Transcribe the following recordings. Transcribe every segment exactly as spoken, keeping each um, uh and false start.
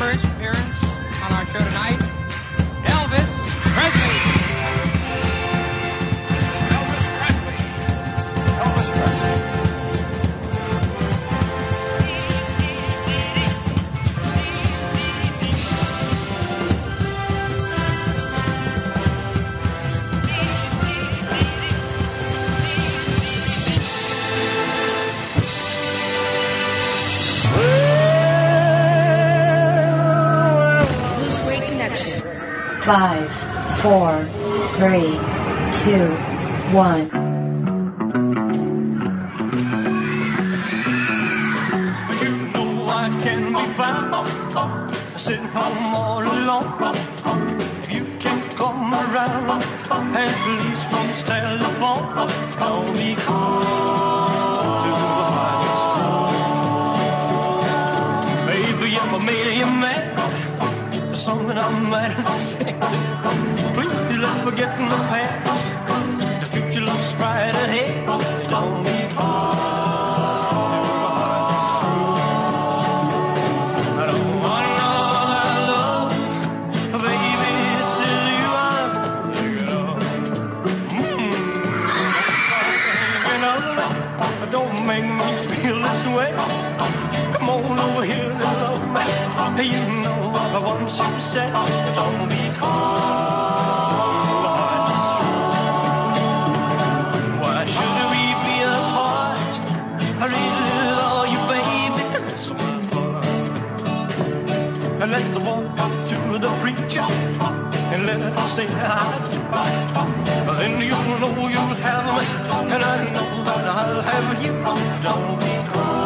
first appearance on our show tonight, Elvis Presley. Elvis Presley. Elvis Presley. Five, four, three, two, one. You know I can be found sitting home all alone. If you can come around at least once telephone, I'll be cool to the highest. Baby, if I made you mad, something I might have said. Please let's forget the past. The future looks right ahead. Don't be fooled. I don't want no other love, baby. This is you I'm thinking of. Mm-hmm. Don't make me feel this way. Come on over here and love me. You know once you said, don't be cold, why should we be apart? I really love you, baby, that's my heart. And let's walk up to the preacher and let us say hi. Then you know you'll have me, and I know that I'll have you. Don't be cold.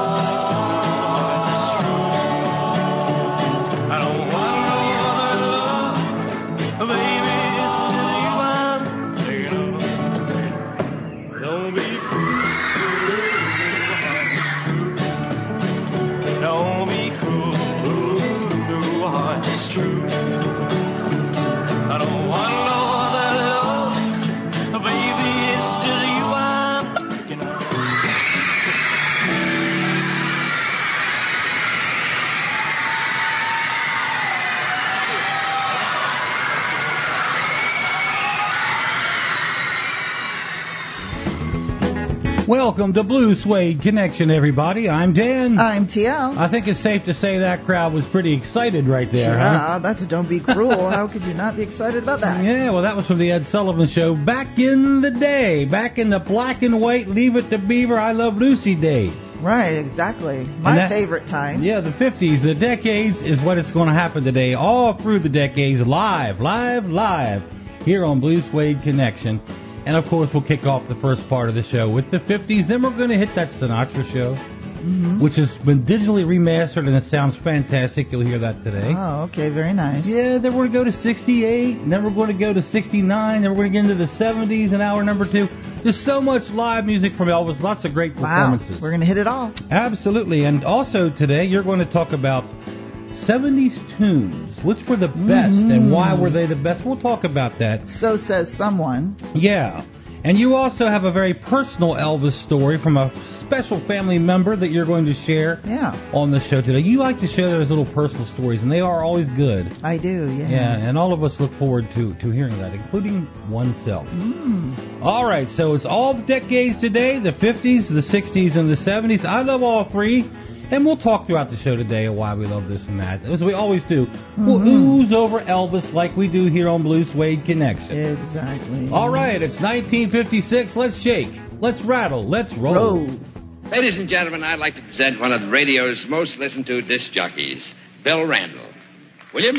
Welcome to Blue Suede Connection, everybody. I'm Dan. I'm T L. I think it's safe to say that crowd was pretty excited right there, yeah, huh? That's a Don't Be Cruel. How could you not be excited about that? Yeah, well, that was from the Ed Sullivan Show back in the day, back in the black and white Leave It to Beaver, I Love Lucy days. Right, exactly. My that, favorite time. Yeah, the fifties, the decades is what it's going to happen today, all through the decades, live, live, live, here on Blue Suede Connection. And, of course, we'll kick off the first part of the show with the fifties. Then we're going to hit that Sinatra show, mm-hmm. which has been digitally remastered, and it sounds fantastic. You'll hear that today. Oh, okay. Very nice. Yeah, then we're going to go to sixty-eight, and then we're going to go to sixty-nine, then we're going to get into the seventies in hour number two. There's so much live music from Elvis, lots of great performances. Wow, we're going to hit it all. Absolutely. And also today, you're going to talk about seventies tunes. Which were the best, mm-hmm. and why were they the best? We'll talk about that. So says someone. Yeah. And you also have a very personal Elvis story from a special family member that you're going to share yeah. on the show today. You like to share those little personal stories, and they are always good. I do, yeah. Yeah, and all of us look forward to, to hearing that, including oneself. Mm. All right, so it's all the decades today, the fifties, the sixties, and the seventies. I love all three. And we'll talk throughout the show today of why we love this and that, as we always do. Mm-hmm. We'll ooze over Elvis like we do here on Blue Suede Connection. Exactly. All right, it's nineteen fifty-six. Let's shake. Let's rattle. Let's roll. roll. Ladies and gentlemen, I'd like to present one of the radio's most listened to disc jockeys, Bill Randall. William?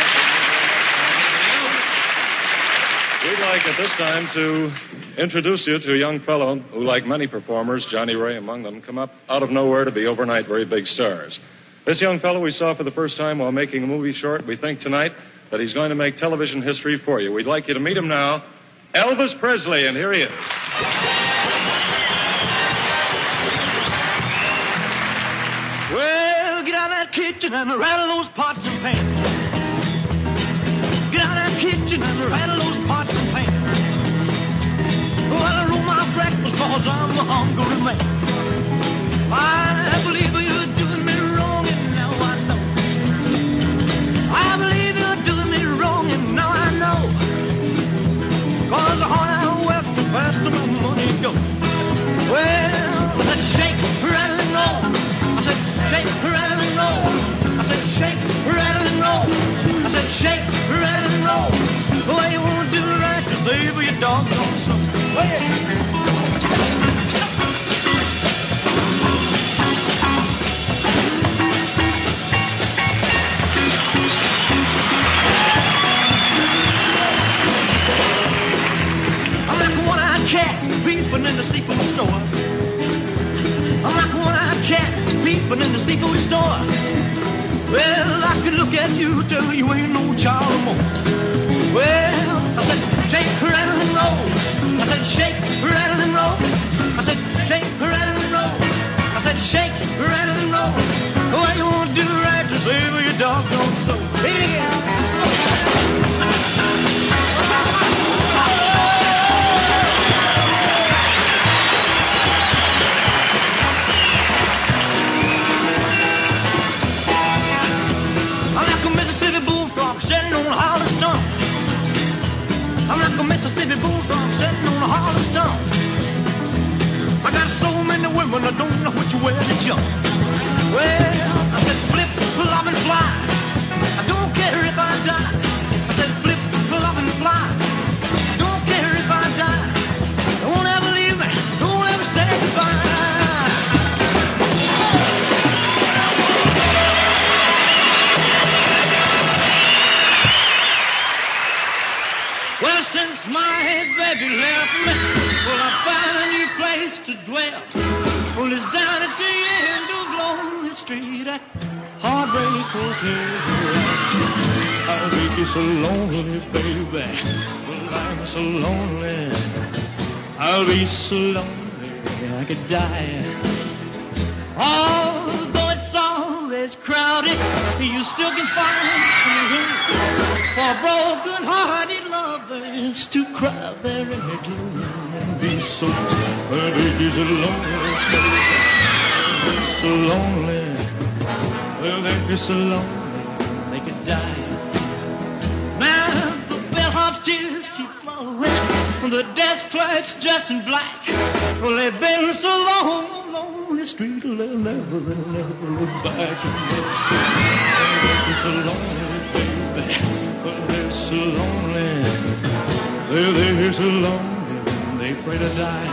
We'd like at this time to introduce you to a young fellow who, like many performers, Johnny Ray among them, come up out of nowhere to be overnight very big stars. This young fellow we saw for the first time while making a movie short. We think tonight that he's going to make television history for you. We'd like you to meet him now, Elvis Presley, and here he is. Well, get out of that kitchen and rattle those pots and pans. Get out of that kitchen and rattle those pots and pans. Well, I roll my breakfast cause I'm a hungry man. I believe you're doing me wrong and now I know. I'm like a one-eyed cat peeping in the seafood store. Well, I can look at you till you ain't no child no more. Well, I said, shake, rattle, and roll. I said, shake, rattle, and roll. I said, shake, rattle, and roll. I said, shake, rattle, and roll. What you want to do right to save your doggone soul. Hit it again. I'm like a Mississippi bullfrog sitting on a hollow stump. I got so many women I don't know which way to jump. Well, I said flip, flop, and fly. I don't care if I die. I said flip, flop, and fly. I don't care if I die. Don't ever leave me. Don't ever say goodbye. Well, since my baby left me, well, I found a new place to dwell. Well, it's down at the end of Lonely Street at Heartbreak Hotel. I'll make you so lonely, baby. Well, I'm so lonely. I'll be so lonely I could die. Although it's always crowded, you still can find room for broken-hearted lovers to cry there in the gloom and be so, well, they're so lonely, they're so lonely, well, they're so lonely, they could die. Now the bellhop's tears keep flowing, the desk clerk's dressed in black. Well, they've been so long on lonely street, they'll never, they'll never look back. And they're so lonely, baby. Well, they're so lonely. Well, they're so lonely. They pray to die.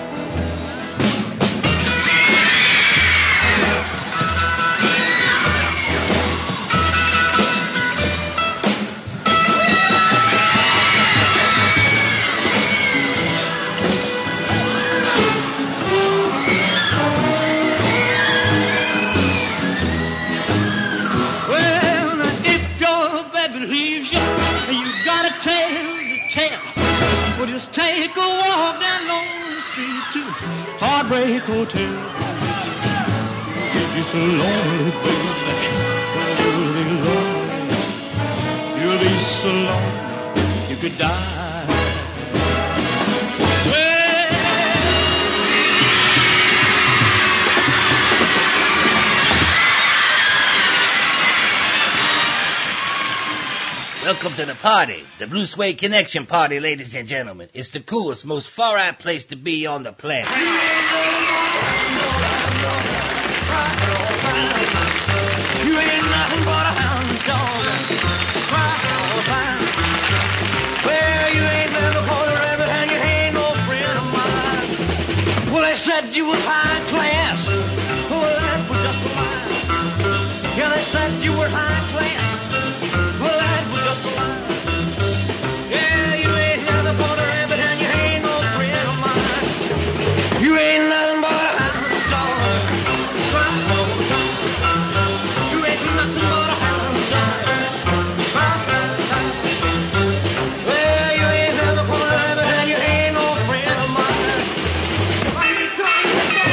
Just take a walk down Lonely Street to Heartbreak Hotel. You're so lonely, baby. You'll be lonely. You'll be so lonely you could die. Welcome to the party, the Blue Suede Connection party, ladies and gentlemen. It's the coolest, most far-out place to be on the planet. You ain't nothing but a hound dog. Cry all the time. Well, you ain't never caught a rabbit and you ain't no friend of mine. Well, they said you was high class. Well, that was just a lie. Yeah, they said you were high class. Well, that was just a lie. Yeah, you ain't never caught a rabbit and you ain't no friend of mine. You ain't nothing but a hound dog. Cry all the time. You ain't nothing but a hound dog. Cry all the time. Well, you ain't never caught a rabbit and you ain't no friend of mine. Why you talking to me?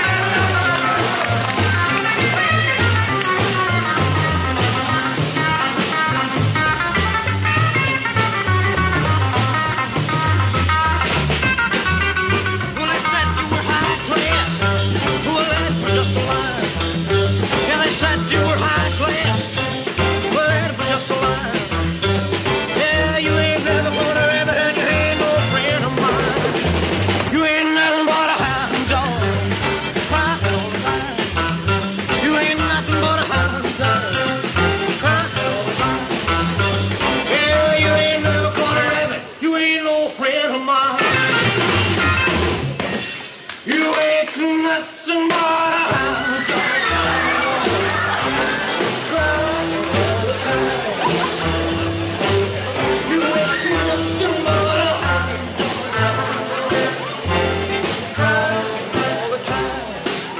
Well, they said you were high class. Well, that was just a lie. Yeah, they said you were high class. Well, that was just a lie. Yeah, you ain't never gonna rabbit and you ain't no friend of mine. You ain't nothing but a hound dog. Cry all the time. You ain't nothing but a hound dog. Cry all the time. Yeah, you ain't never gonna rabbit. You ain't no friend of mine. You ain't nothing but a hound dog. Cry all the time. You ain't nothing but a hound dog. Cry all the time.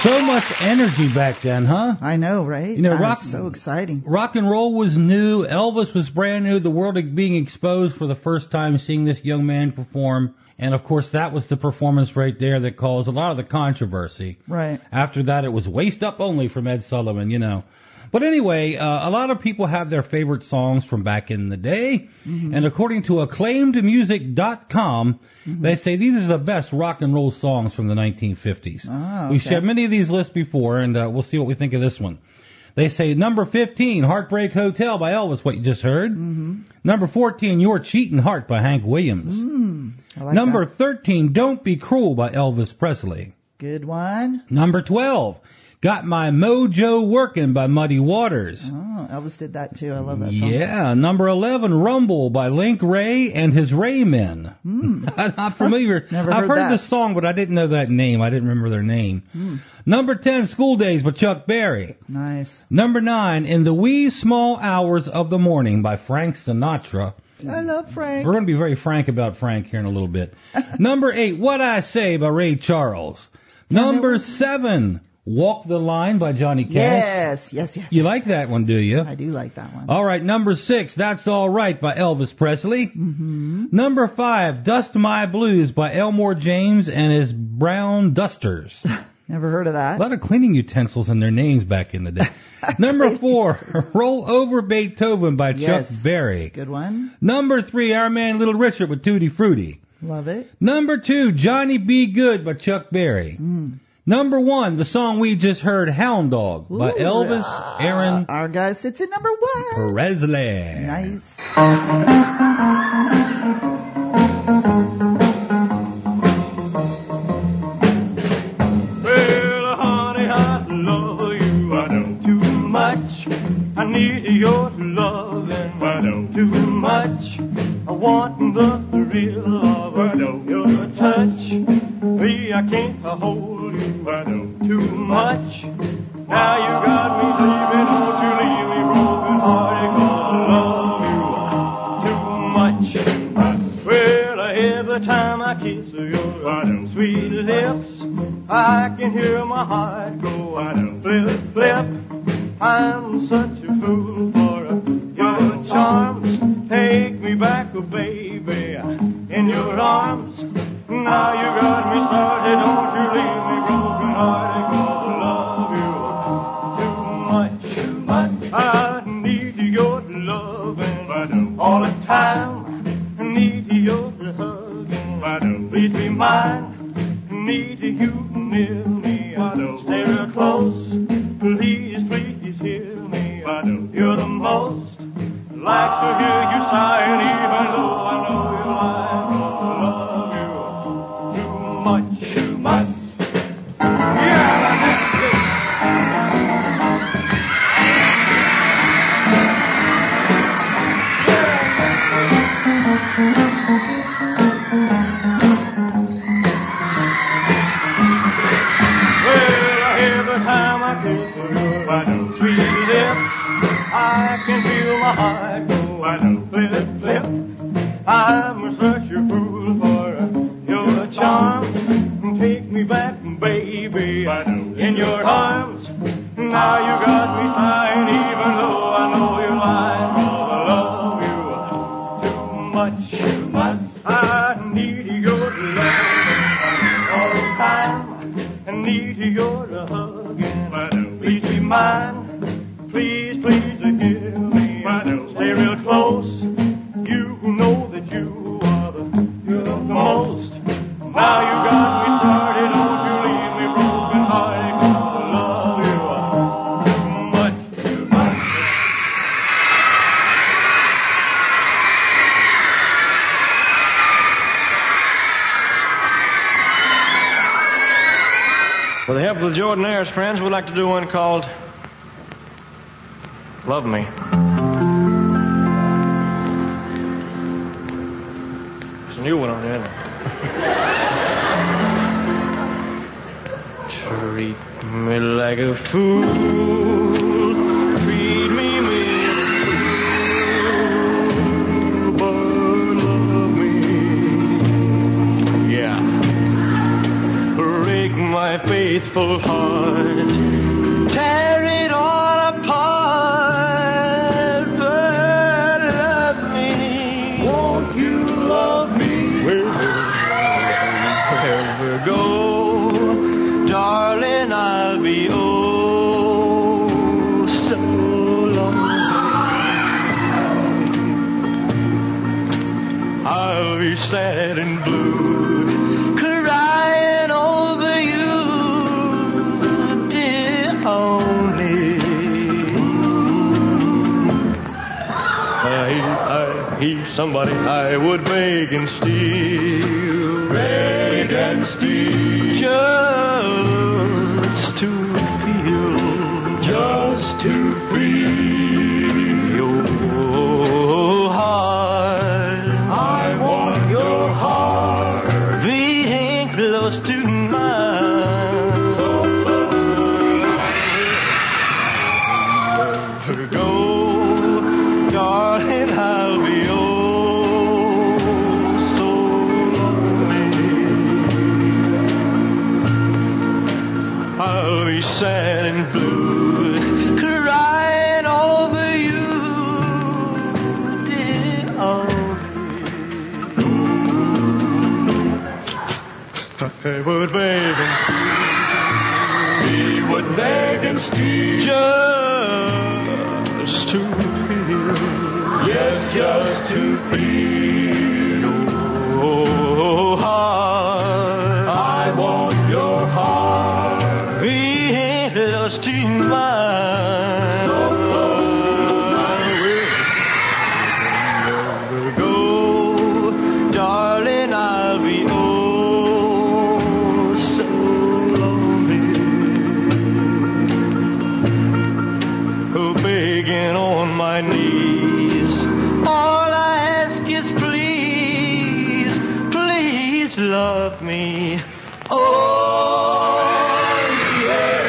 So much energy back then, huh? I know, right? You know, Ah, rock, so exciting. Rock and roll was new. Elvis was brand new. The world being exposed for the first time, seeing this young man perform. And, of course, that was the performance right there that caused a lot of the controversy. Right. After that, it was Waist Up Only from Ed Sullivan, you know. But anyway, uh, a lot of people have their favorite songs from back in the day. Mm-hmm. And according to acclaimed music dot com, mm-hmm. they say these are the best rock and roll songs from the nineteen fifties. Oh, okay. We've shared many of these lists before, and uh, we'll see what we think of this one. They say number fifteen, Heartbreak Hotel by Elvis, what you just heard. Mm-hmm. Number fourteen, Your Cheating Heart by Hank Williams. Mm, I like number that. thirteen, Don't Be Cruel by Elvis Presley. Good one. Number twelve, Got My Mojo Working by Muddy Waters. Oh, Elvis did that too. I love that song. Yeah. Number eleven, Rumble by Link Ray and his Raymen. Mm. I'm not familiar. Never I've heard heard that. this song, but I didn't know that name. I didn't remember their name. Mm. Number ten, School Days by Chuck Berry. Nice. Number nine, In the Wee Small Hours of the Morning by Frank Sinatra. I love Frank. We're going to be very frank about Frank here in a little bit. Number eight, What I Say by Ray Charles. Number seven, Walk the Line by Johnny Cash. Yes, yes, yes. You yes, like that yes. one, do you? I do like that one. All right, number six, That's All Right by Elvis Presley. Mm-hmm. Number five, Dust My Blues by Elmore James and his Brown Dusters. Never heard of A that. lot of cleaning utensils in their names back in the day. Number four, Roll Over Beethoven by Yes. Chuck Berry. Good one. Number three, Our Man Little Richard with Tutti Frutti. Love it. Number two, Johnny Be Good by Chuck Berry. Mm. Number one, the song we just heard, Hound Dog by Ooh, Elvis uh, Aaron Our guy sits at number one. Presley. Nice. Well, honey, I love you. I know too much. I need your love, and I know too much. I want the real love. I know your touch. Me, I can't hold you. I know too much. Now you got me leaving. Don't you leave me broken hearted. 'Cause I love you too much. Well, every time I kiss your sweet lips, I can hear my heart go, I know, flip, flip. I'm such a fool for your charms. Take me back, oh baby, in your arms. Now you got me started, don't you leave me broken hearted, 'cause I love you too much, too much. I need your loving all the time. I need your hugging, please be mine. Need you near me, I know. Stay real close, please, please hear me. I know you're the most. Like to hear you sighing, even though I know you lie. I love you too much, too much. Yeah, I can feel my heart go, I know, flip, flip. I'm such a fool for your charms. Take me back, baby, I know, in your arms. Now you got me sighing, even though I know you're lying. I love you too much, too much. I need your love all the time. I need your hugging, I know, please be mine. Please, please hear me. Stay real close. You know that you are the, you're the most. Now you got me started. Don't you leave me broken hearted. 'Cause I love you too much, too much. With the help of the Jordanaires, friends, we'd like to do one called Love Me. There's a new one on there. Treat me like a fool. Treat me miserable, but love me. Yeah. Break my my faithful heart. Tear it all apart, but love me. Won't you love me? Wherever go, darling, I'll be oh so lonely. I'll be sad and blue, crying over you, dear only. I, I, he's somebody I would beg and steal, beg and steal, just to feel, just to feel your heart. I want your heart beating close to mine. So never go, darling, I'll be oh so lonely. I'll be sad and blue, crying over you, dear only. I would beg and steal, he would beg and steal, just to feel, yes, just to feel your heart. I want your heart being close to mine. So close, I will never go, darling, I'll be oh so lonely. Oh, begging on my knees, all I ask is please, please love me. Oh, yeah.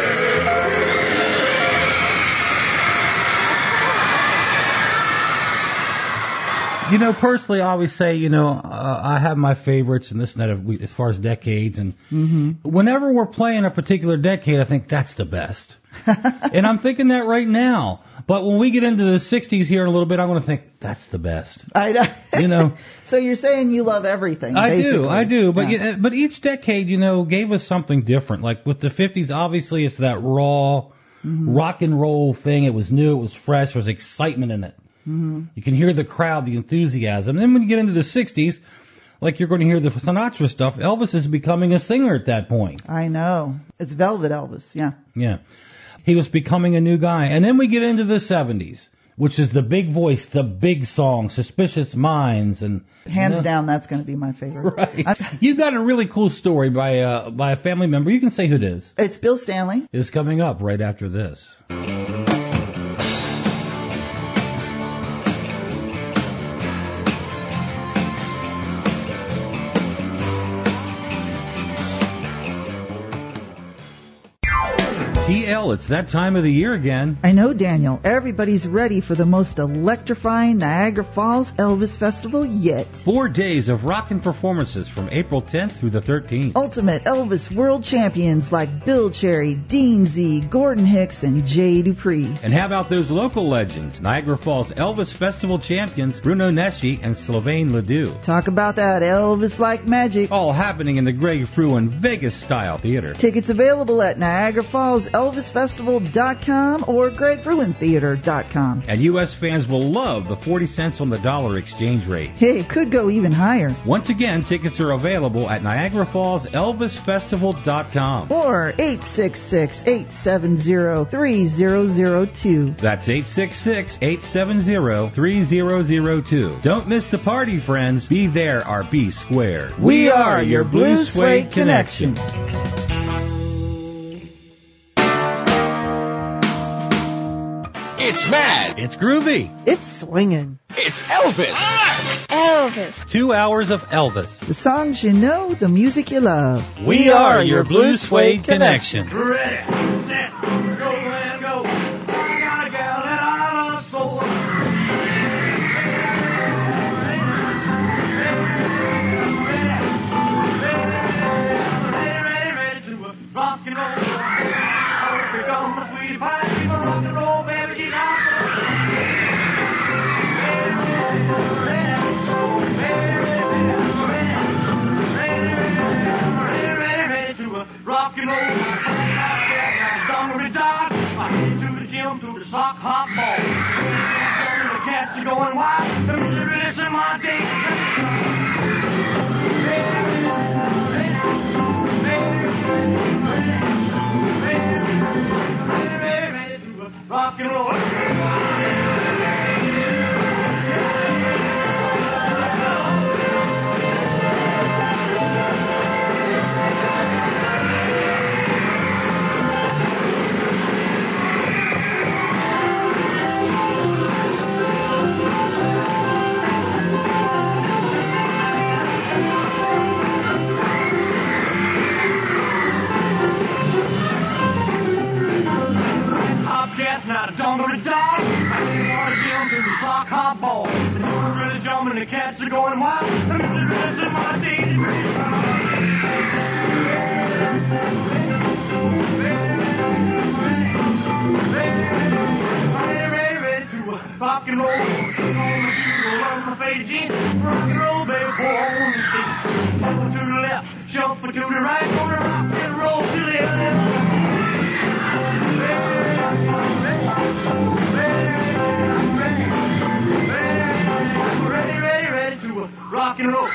You know, personally, I always say, you know, uh, I have my favorites and this and that of- as far as decades. And whenever we're playing a particular decade, I think that's the best. And I'm thinking that right now. But when we get into the sixties here in a little bit, I'm going to think that's the best. I know. You know, So you're saying you love everything, I basically. do, I do. But Yeah. yeah, but each decade, you know, gave us something different. Like with the fifties, obviously it's that raw rock and roll thing. It was new, it was fresh, there was excitement in it. You can hear the crowd, the enthusiasm. Then when you get into the sixties, like you're going to hear the Sinatra stuff, Elvis is becoming a singer at that point. I know. It's Velvet Elvis, yeah. Yeah. He was becoming a new guy. And then we get into the seventies, which is the big voice, the big song, Suspicious Minds. And Hands you know, down, that's going to be my favorite. Right. I- You got a really cool story by uh, by a family member. You can say who it is. It's Bill Stanley. It's coming up right after this. T L, it's that time of the year again. I know, Daniel. Everybody's ready for the most electrifying Niagara Falls Elvis Festival yet. Four days of rockin' performances from April tenth through the thirteenth. Ultimate Elvis world champions like Bill Cherry, Dean Z, Gordon Hicks, and Jay Dupree. And how about those local legends? Niagara Falls Elvis Festival champions Bruno Nesci and Sylvain Ledoux. Talk about that Elvis-like magic. All happening in the Greg Fruin Vegas-style theater. Tickets available at Niagara Falls Elvis Festival dot com or Greg Fruin Theater dot com. And U S fans will love the forty cents on the dollar exchange rate. Hey, it could go even higher. Once again, tickets are available at Niagara Falls Elvis Festival dot com. Or eight six six, eight seven zero, three zero zero two. That's eight six six, eight seven zero, three zero zero two. Don't miss the party, friends. Be there or be square. We are your Blue Suede Connection. It's mad. It's groovy. It's swinging. It's Elvis. Elvis. Two hours of Elvis. The songs you know, the music you love. We are your Blue Suede Connection. Ready, set, go and go. I got a gal that I love so. Ready, ready, ready to rock jump to the sock hop ball. The cats are going wild. The release in my day. Rock and roll. Now the jungle is dog. I want to jump to the sock hop ball. The doors really jumping, the cats are going wild. The rest of my days. Ready, ready, ready to rock and roll. Learn my faded jeans. Rock and roll, baby, boy, on the street. Shuffle to the left, shuffle to the right. Gonna rock and roll to the left. Rock and roll.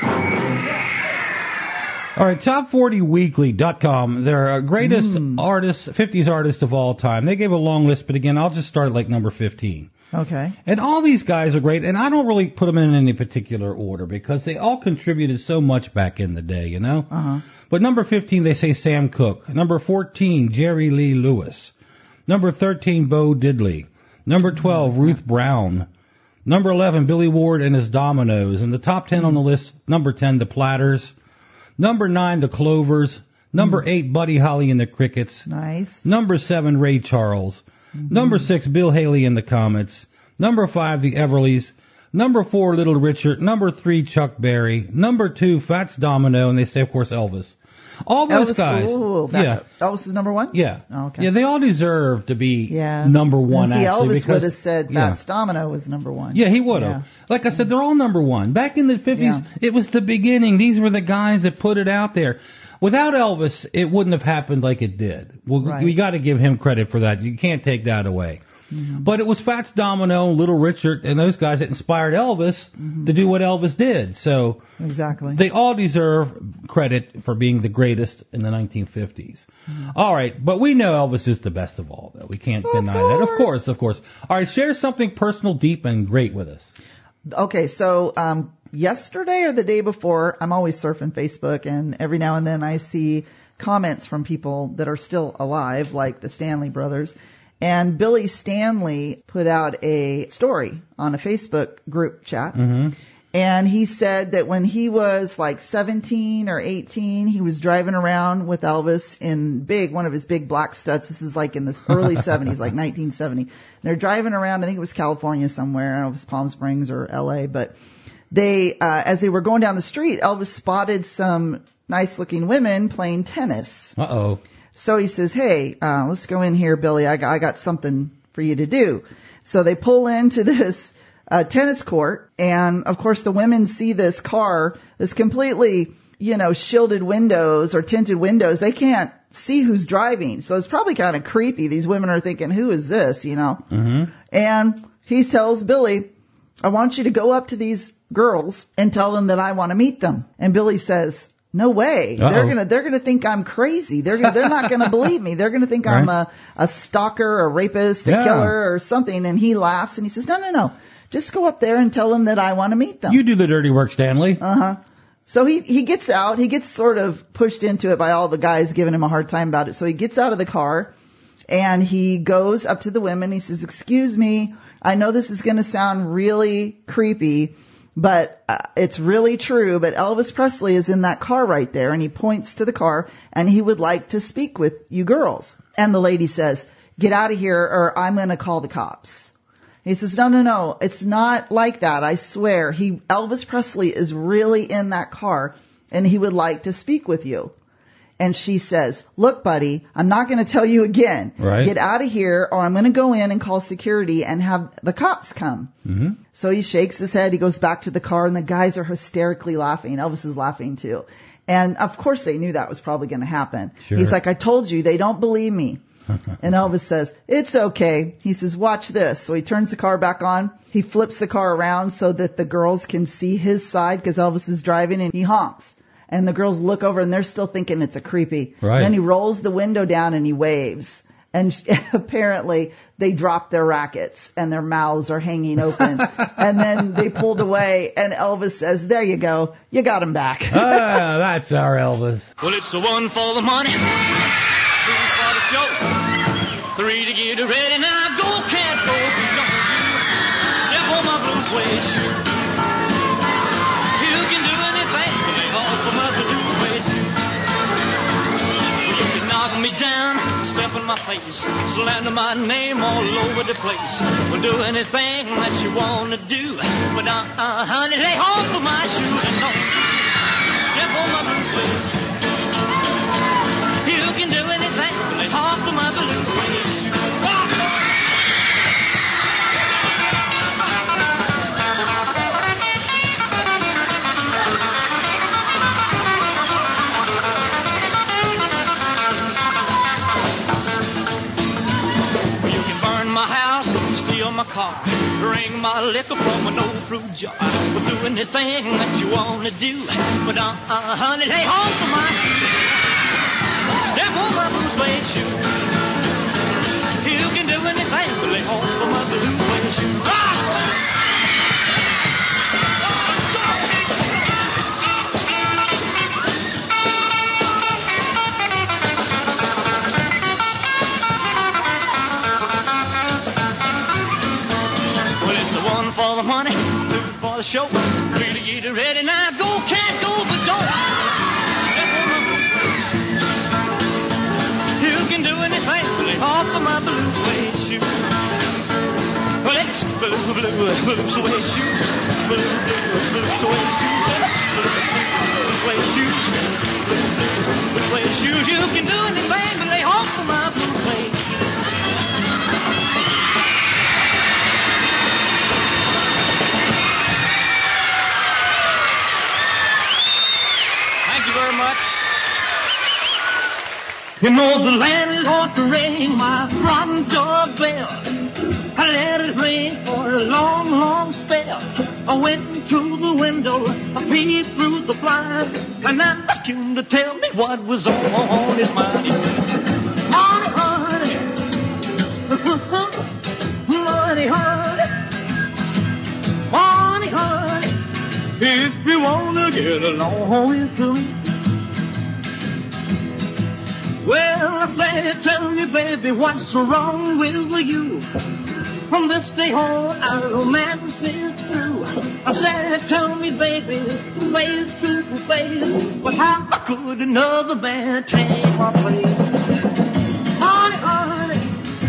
All right, top forty weekly dot com. Their greatest mm. artists, fifties artists of all time. They gave a long list, but again, I'll just start at like number fifteen. Okay. And all these guys are great, and I don't really put them in any particular order because they all contributed so much back in the day, you know? Uh-huh. But number fifteen, they say Sam Cooke. Number fourteen, Jerry Lee Lewis. Number thirteen, Bo Diddley. Number twelve, Ruth Brown. Number eleven, Billy Ward and his Dominoes. And the top ten on the list, number ten, the Platters. Number nine, the Clovers. Number mm. eight, Buddy Holly and the Crickets. Nice. Number seven, Ray Charles. Mm-hmm. Number six, Bill Haley and the Comets. Number five, the Everlys. Number four, Little Richard. Number three, Chuck Berry. Number two, Fats Domino. And they say, of course, Elvis. All those Elvis, guys. Ooh, yeah. Elvis is number one? Yeah. Oh, okay. Yeah, they all deserve to be yeah. number one, see, actually. Elvis because, would have said yeah. Fats Domino was number one. Yeah, he would have. Yeah. Like I said, they're all number one. Back in the fifties, Yeah. it was the beginning. These were the guys that put it out there. Without Elvis, it wouldn't have happened like it did. Well, Right. we got to give him credit for that. You can't take that away. Mm-hmm. But it was Fats Domino, Little Richard, and those guys that inspired Elvis mm-hmm. to do what Elvis did. So exactly, they all deserve credit for being the greatest in the nineteen fifties. Mm-hmm. All right, but we know Elvis is the best of all, though. We can't of deny course. that. Of course, of course. All right, share something personal, deep, and great with us. Okay, so um, yesterday or the day before, I'm always surfing Facebook, and every now and then I see comments from people that are still alive, like the Stanley brothers. And Billy Stanley put out a story on a Facebook group chat. Mm-hmm. And he said that when he was like seventeen or eighteen, he was driving around with Elvis in big, one of his big black studs. This is like in the early seventies, like nineteen seventy. And they're driving around, I think it was California somewhere. I don't know if it was Palm Springs or L A, but they, uh, as they were going down the street, Elvis spotted some nice looking women playing tennis. Uh-oh. So he says, hey, uh, let's go in here, Billy. I got, I got something for you to do. So they pull into this uh, tennis court, and of course the women see this car, this completely, you know, shielded windows or tinted windows. They can't see who's driving. So it's probably kind of creepy. These women are thinking, who is this, you know? Mm-hmm. And he tells Billy, I want you to go up to these girls and tell them that I want to meet them. And Billy says, no way. Uh-oh. They're gonna they're gonna think I'm crazy. They're gonna, they're not gonna believe me. They're gonna think right. I'm a a stalker, a rapist, a yeah. killer, or something. And he laughs and he says, no, no, no. Just go up there and tell them that I want to meet them. You do the dirty work, Stanley. Uh huh. So he he gets out. He gets sort of pushed into it by all the guys giving him a hard time about it. So he gets out of the car and he goes up to the women. He says, excuse me, I know this is going to sound really creepy, but uh, it's really true. But Elvis Presley is in that car right there, and he points to the car, and he would like to speak with you girls. And the lady says, get out of here or I'm going to call the cops. He says, no, no, no, it's not like that. I swear. He, Elvis Presley is really in that car, and he would like to speak with you. And she says, look, buddy, I'm not going to tell you again. Right. Get out of here or I'm going to go in and call security and have the cops come. Mm-hmm. So he shakes his head. He goes back to the car and the guys are hysterically laughing. Elvis is laughing too. And of course they knew that was probably going to happen. Sure. He's like, I told you, they don't believe me. And Elvis says, it's okay. He says, watch this. So he turns the car back on. He flips the car around so that the girls can see his side because Elvis is driving, and he honks. And the girls look over and they're still thinking it's a creepy. Right. Then he rolls the window down and he waves. And apparently they dropped their rackets and their mouths are hanging open. And then they pulled away and Elvis says, there you go. You got him back. Ah, that's our Elvis. Well, it's the one for the money, two for the show, three to get ready. Now go, can't go. Step on my blue suede shoe. You can do anything, but lay off of my blue suede shoe. Well, you can knock me down, step in my face, slander my name all over the place. Well, do anything that you want to do, but uh, uh, honey, lay off of my shoe and don't step on my blue suede shoe. You can do anything, but lay off of my blue suede shoe. My car, bring my liquor from an old fruit jar. We'll do anything that you want to do, but uh, uh, honey, lay off of my shoe. Step on my blue suede shoe. You can do anything, but lay off of my blue suede shoe. Ah! For the money, two for the show, three to get ready. Now go, can't go, but don't step on my blue suede shoe. You can do anything, but lay off of my blue suede shoe. Well, it's blue, blue, blue suede shoe, blue, blue, blue suede shoe, blue, blue suede shoe, blue, blue suede shoe. You can do anything, but lay off of my blue suede shoe. Very much. You know the landlord rang my front door bell. I let it ring for a long, long spell. I went to the window, I peeped through the blinds, and I asked him to tell me what was on his mind. Honey, honey, honey, honey, honey, honey, if you wanna get along with me. Well, I said, tell me, baby, what's wrong with you? From this day on, our romance is through. I said, tell me, baby, face to face, but how could another man take my place? Honey, honey,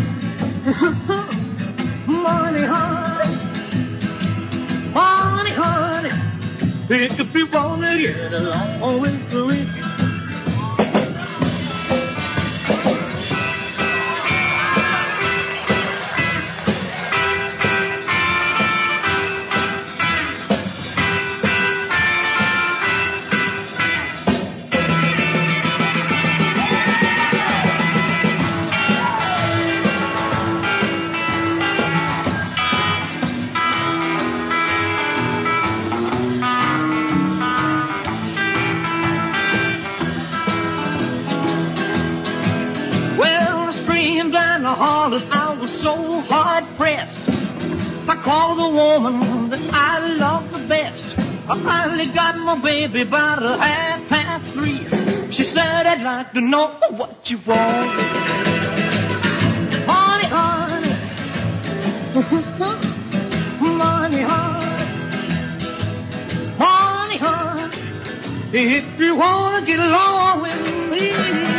honey, honey, honey, honey, if you wanna get along with me. I was so hard pressed. I called the woman that I love the best. I finally got my baby about a half past three. She said, I'd like to know what you want. Honey, honey, honey, honey, honey, honey, if you want to get along with me.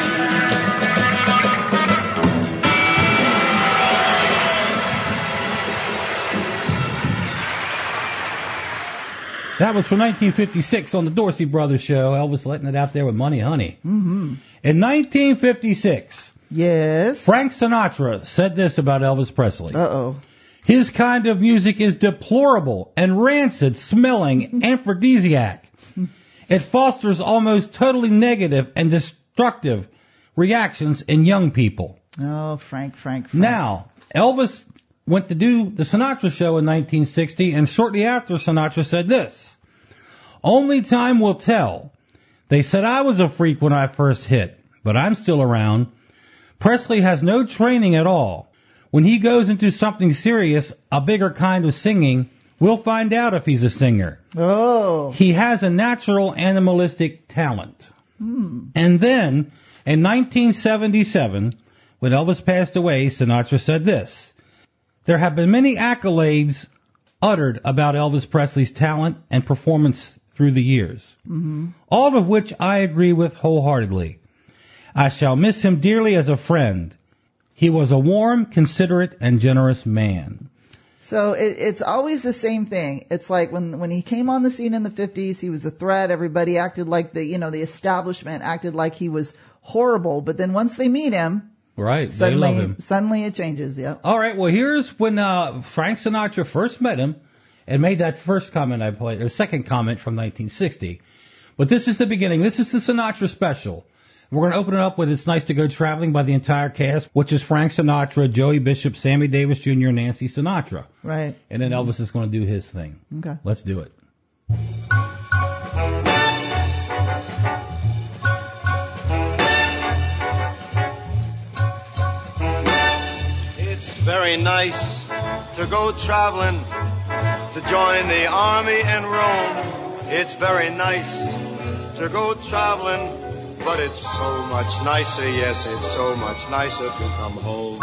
That was from nineteen fifty-six on the Dorsey Brothers show. Elvis letting it out there with Money Honey. Mm-hmm. In nineteen fifty-six, yes, Frank Sinatra said this about Elvis Presley. Uh-oh. His kind of music is deplorable and rancid, smelling aphrodisiac. It fosters almost totally negative and destructive reactions in young people. Oh, Frank, Frank, Frank. Now, Elvis went to do the Sinatra show in nineteen sixty, and shortly after, Sinatra said this: "Only time will tell. They said I was a freak when I first hit, but I'm still around. Presley has no training at all. When he goes into something serious, a bigger kind of singing, we'll find out if he's a singer. Oh. He has a natural animalistic talent." Hmm. And then, in nineteen seventy-seven, when Elvis passed away, Sinatra said this: "There have been many accolades uttered about Elvis Presley's talent and performance through the years, Mm-hmm. all of which I agree with wholeheartedly. I shall miss him dearly as a friend. He was a warm, considerate, and generous man." So it, it's always the same thing. It's like when when he came on the scene in the fifties, he was a threat. Everybody acted like the, you know, the establishment acted like he was horrible. But then once they meet him, right, suddenly, they love him. Suddenly it changes. Yeah. All right. Well, here's when uh, Frank Sinatra first met him and made that first comment I played, or second comment from nineteen sixty. But this is the beginning. This is the Sinatra special. We're going to open it up with "It's Nice to Go Traveling" by the entire cast, which is Frank Sinatra, Joey Bishop, Sammy Davis Junior, and Nancy Sinatra. Right. And then Elvis is going to do his thing. Okay. Let's do it. It's very nice to go traveling, to join the army and roam. It's very nice to go traveling, but it's so much nicer, yes, it's so much nicer to come home.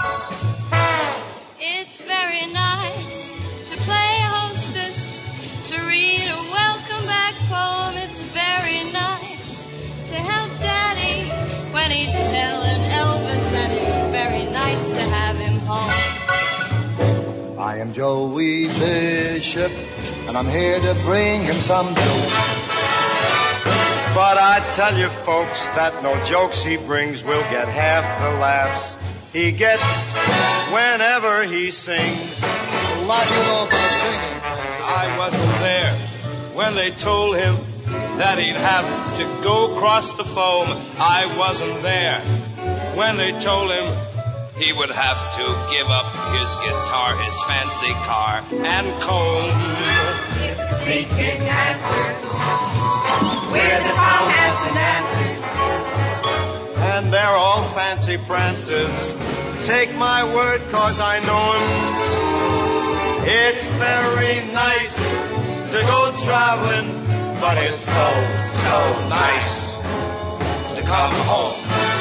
It's very nice to play hostess, to read a welcome back poem. It's very nice to help Daddy when he's telling Elvis that it's very nice to have him home. I am Joey Bishop, and I'm here to bring him some jokes. But I tell you folks that no jokes he brings will get half the laughs he gets whenever he sings. What do you know about singing? I wasn't there when they told him that he'd have to go across the foam. I wasn't there when they told him he would have to give up his guitar, his fancy car, and comb. Seeking answers, we're the tall hats and dancers. And they're all fancy prancers. Take my word, cause I know 'em. It's very nice to go traveling, but it's so, so nice to come home.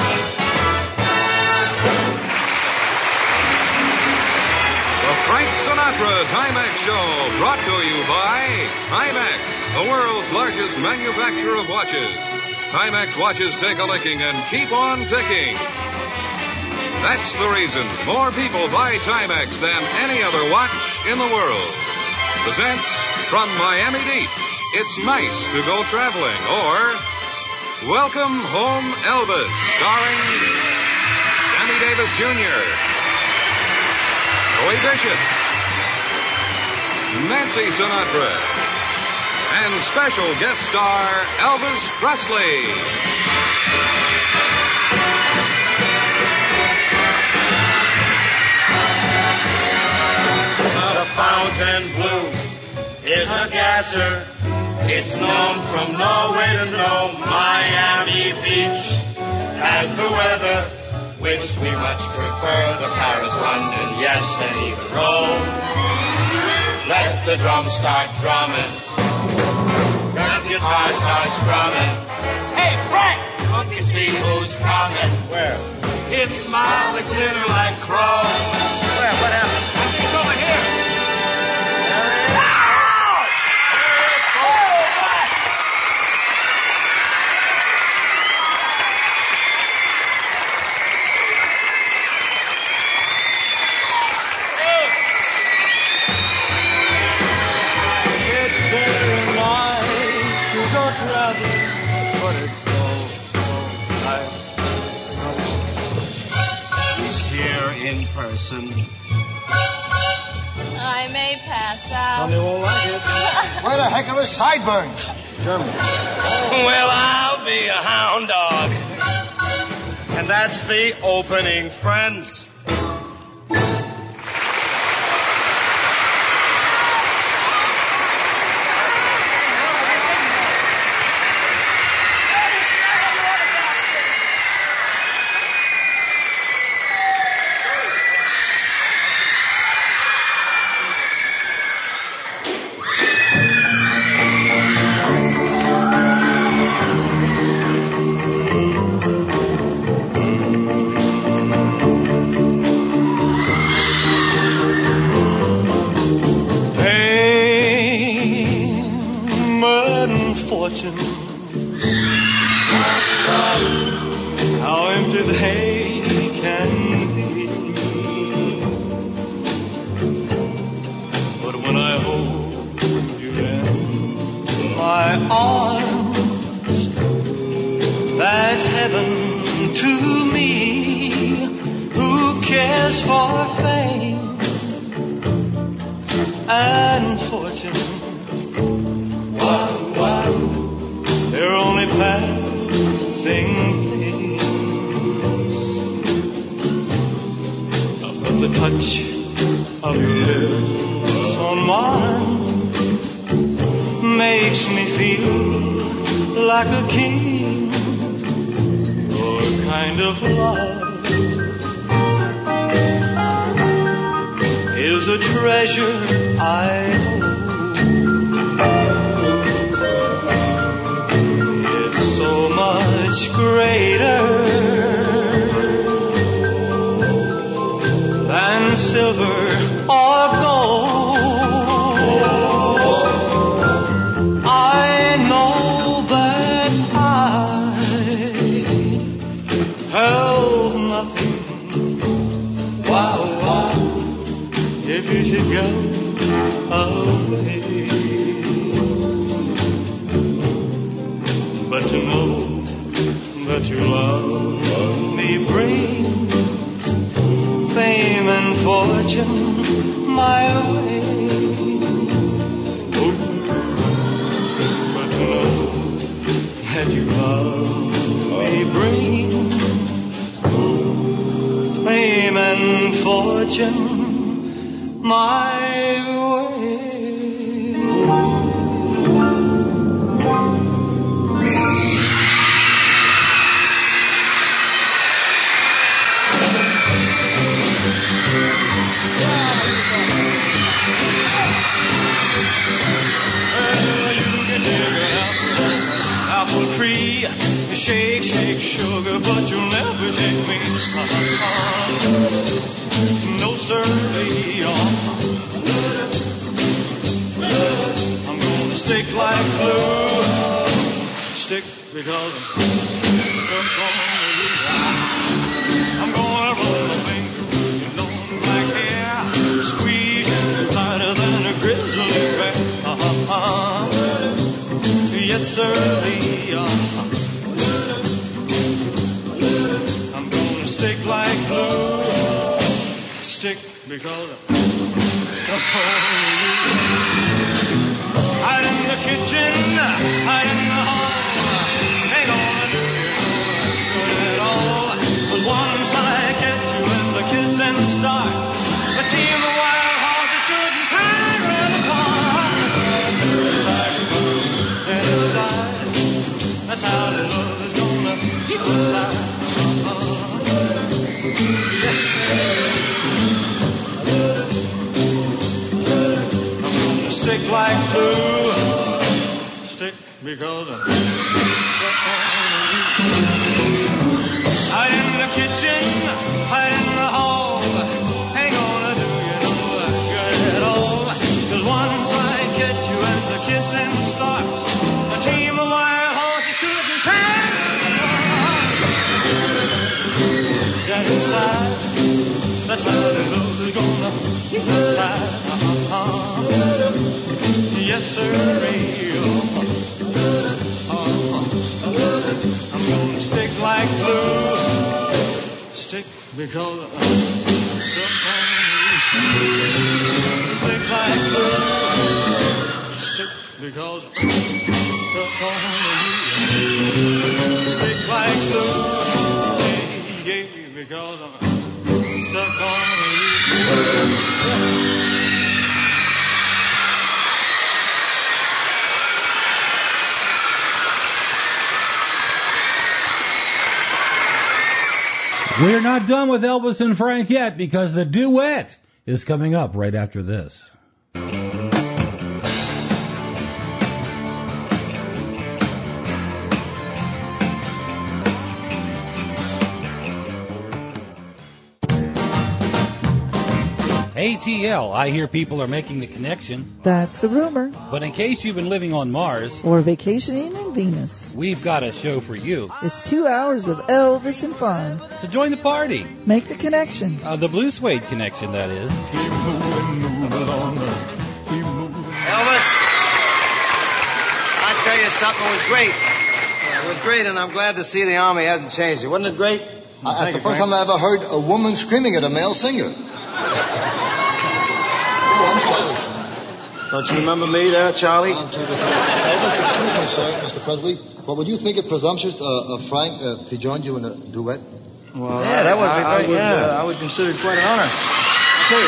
The Frank Sinatra Timex Show, brought to you by Timex, the world's largest manufacturer of watches. Timex watches take a licking and keep on ticking. That's the reason more people buy Timex than any other watch in the world. Presents from Miami Beach, It's Nice to Go Traveling, or Welcome Home Elvis, starring Sammy Davis Junior, Joey Bishop, Nancy Sinatra, and special guest star Elvis Presley. The Fontainebleau is a gasser. It's known from Norway to Nome. Miami Beach has the weather, which we much prefer, the Paris, London, yes, and even Rome. Let the drums start drumming, the guitar starts strumming. Hey, Frank! Look and see who's coming. Where? His smile, the glitter like chrome. Where? What happened? I think it's over here. But it's so, so nice to know he's here in person. I may pass out. Tommy won't like it. Where the heck are his sideburns? German. Well, I'll be a hound dog. And that's the opening, friends. How empty they can be. But when I hold you in my arms, that's heaven to me. Who cares for fame and fortune? Wow, wow. They're only passing things. But the touch of your lips on mine makes me feel like a king. Your kind of love is a treasure I hold. So much greater than silver or gold. I know that I have nothing. Wow, wow, if you should go away. But to know that you love me brings fame and fortune my way. Oh, but to know that you love me brings fame and fortune my way. Tree, you shake, shake sugar, but you'll never shake me. Uh-huh. No sirree. I'm gonna stick like glue. Stick because I'm stuck on you. I'm gonna run my fingers through your long black hair, squeeze it tighter than a grizzly bear. Uh-huh. Yes, sirree. I'm gonna stick like glue. Stick because I'm stuck on you. Hide in the kitchen, hide in the hall. Ain't gonna do you no good at all. But once I get you in the kissing start, the team of wild horses couldn't tear it apart. And inside, that's how the love is gonna keep alive. Yes, I'm gonna stick like glue. Stick because I'm stuck on you. Hide in the kitchen, hide in the hall. Ain't gonna do you no good at all. 'Cause once I get you and the kissing starts, a team of wild horses couldn't tear it inside. That's how the love is gonna keep us tied. Uh-huh. Yes, sirree. Uh-huh. I'm gonna stick like glue. Stick because I'm stuck on you. Stick like glue. Stick because I'm stuck on you. Stick like glue. because I'm stuck on you. We're not done with Elvis and Frank yet because the duet is coming up right after this. A T L, I hear people are making the connection. That's the rumor. But in case you've been living on Mars or vacationing in Venus, we've got a show for you. It's two hours of Elvis and fun. So join the party. Make the connection. Uh, the Blue Suede connection, that is. Keep moving, moving on. Keep moving. Elvis, I tell you something, it was great. It was great, and I'm glad to see the Army hasn't changed it. Wasn't it great? Uh, that's the first time I ever heard a woman screaming at a male singer. Oh, I'm sorry. Don't you remember me there, Charlie? I'm too Elvis, excuse me, sir, Mister Presley, but would you think it presumptuous uh, of Frank uh, if he joined you in a duet? Well, yeah, that would be I, great. I would, yeah. uh, I would consider it quite an honor. I'll tell you,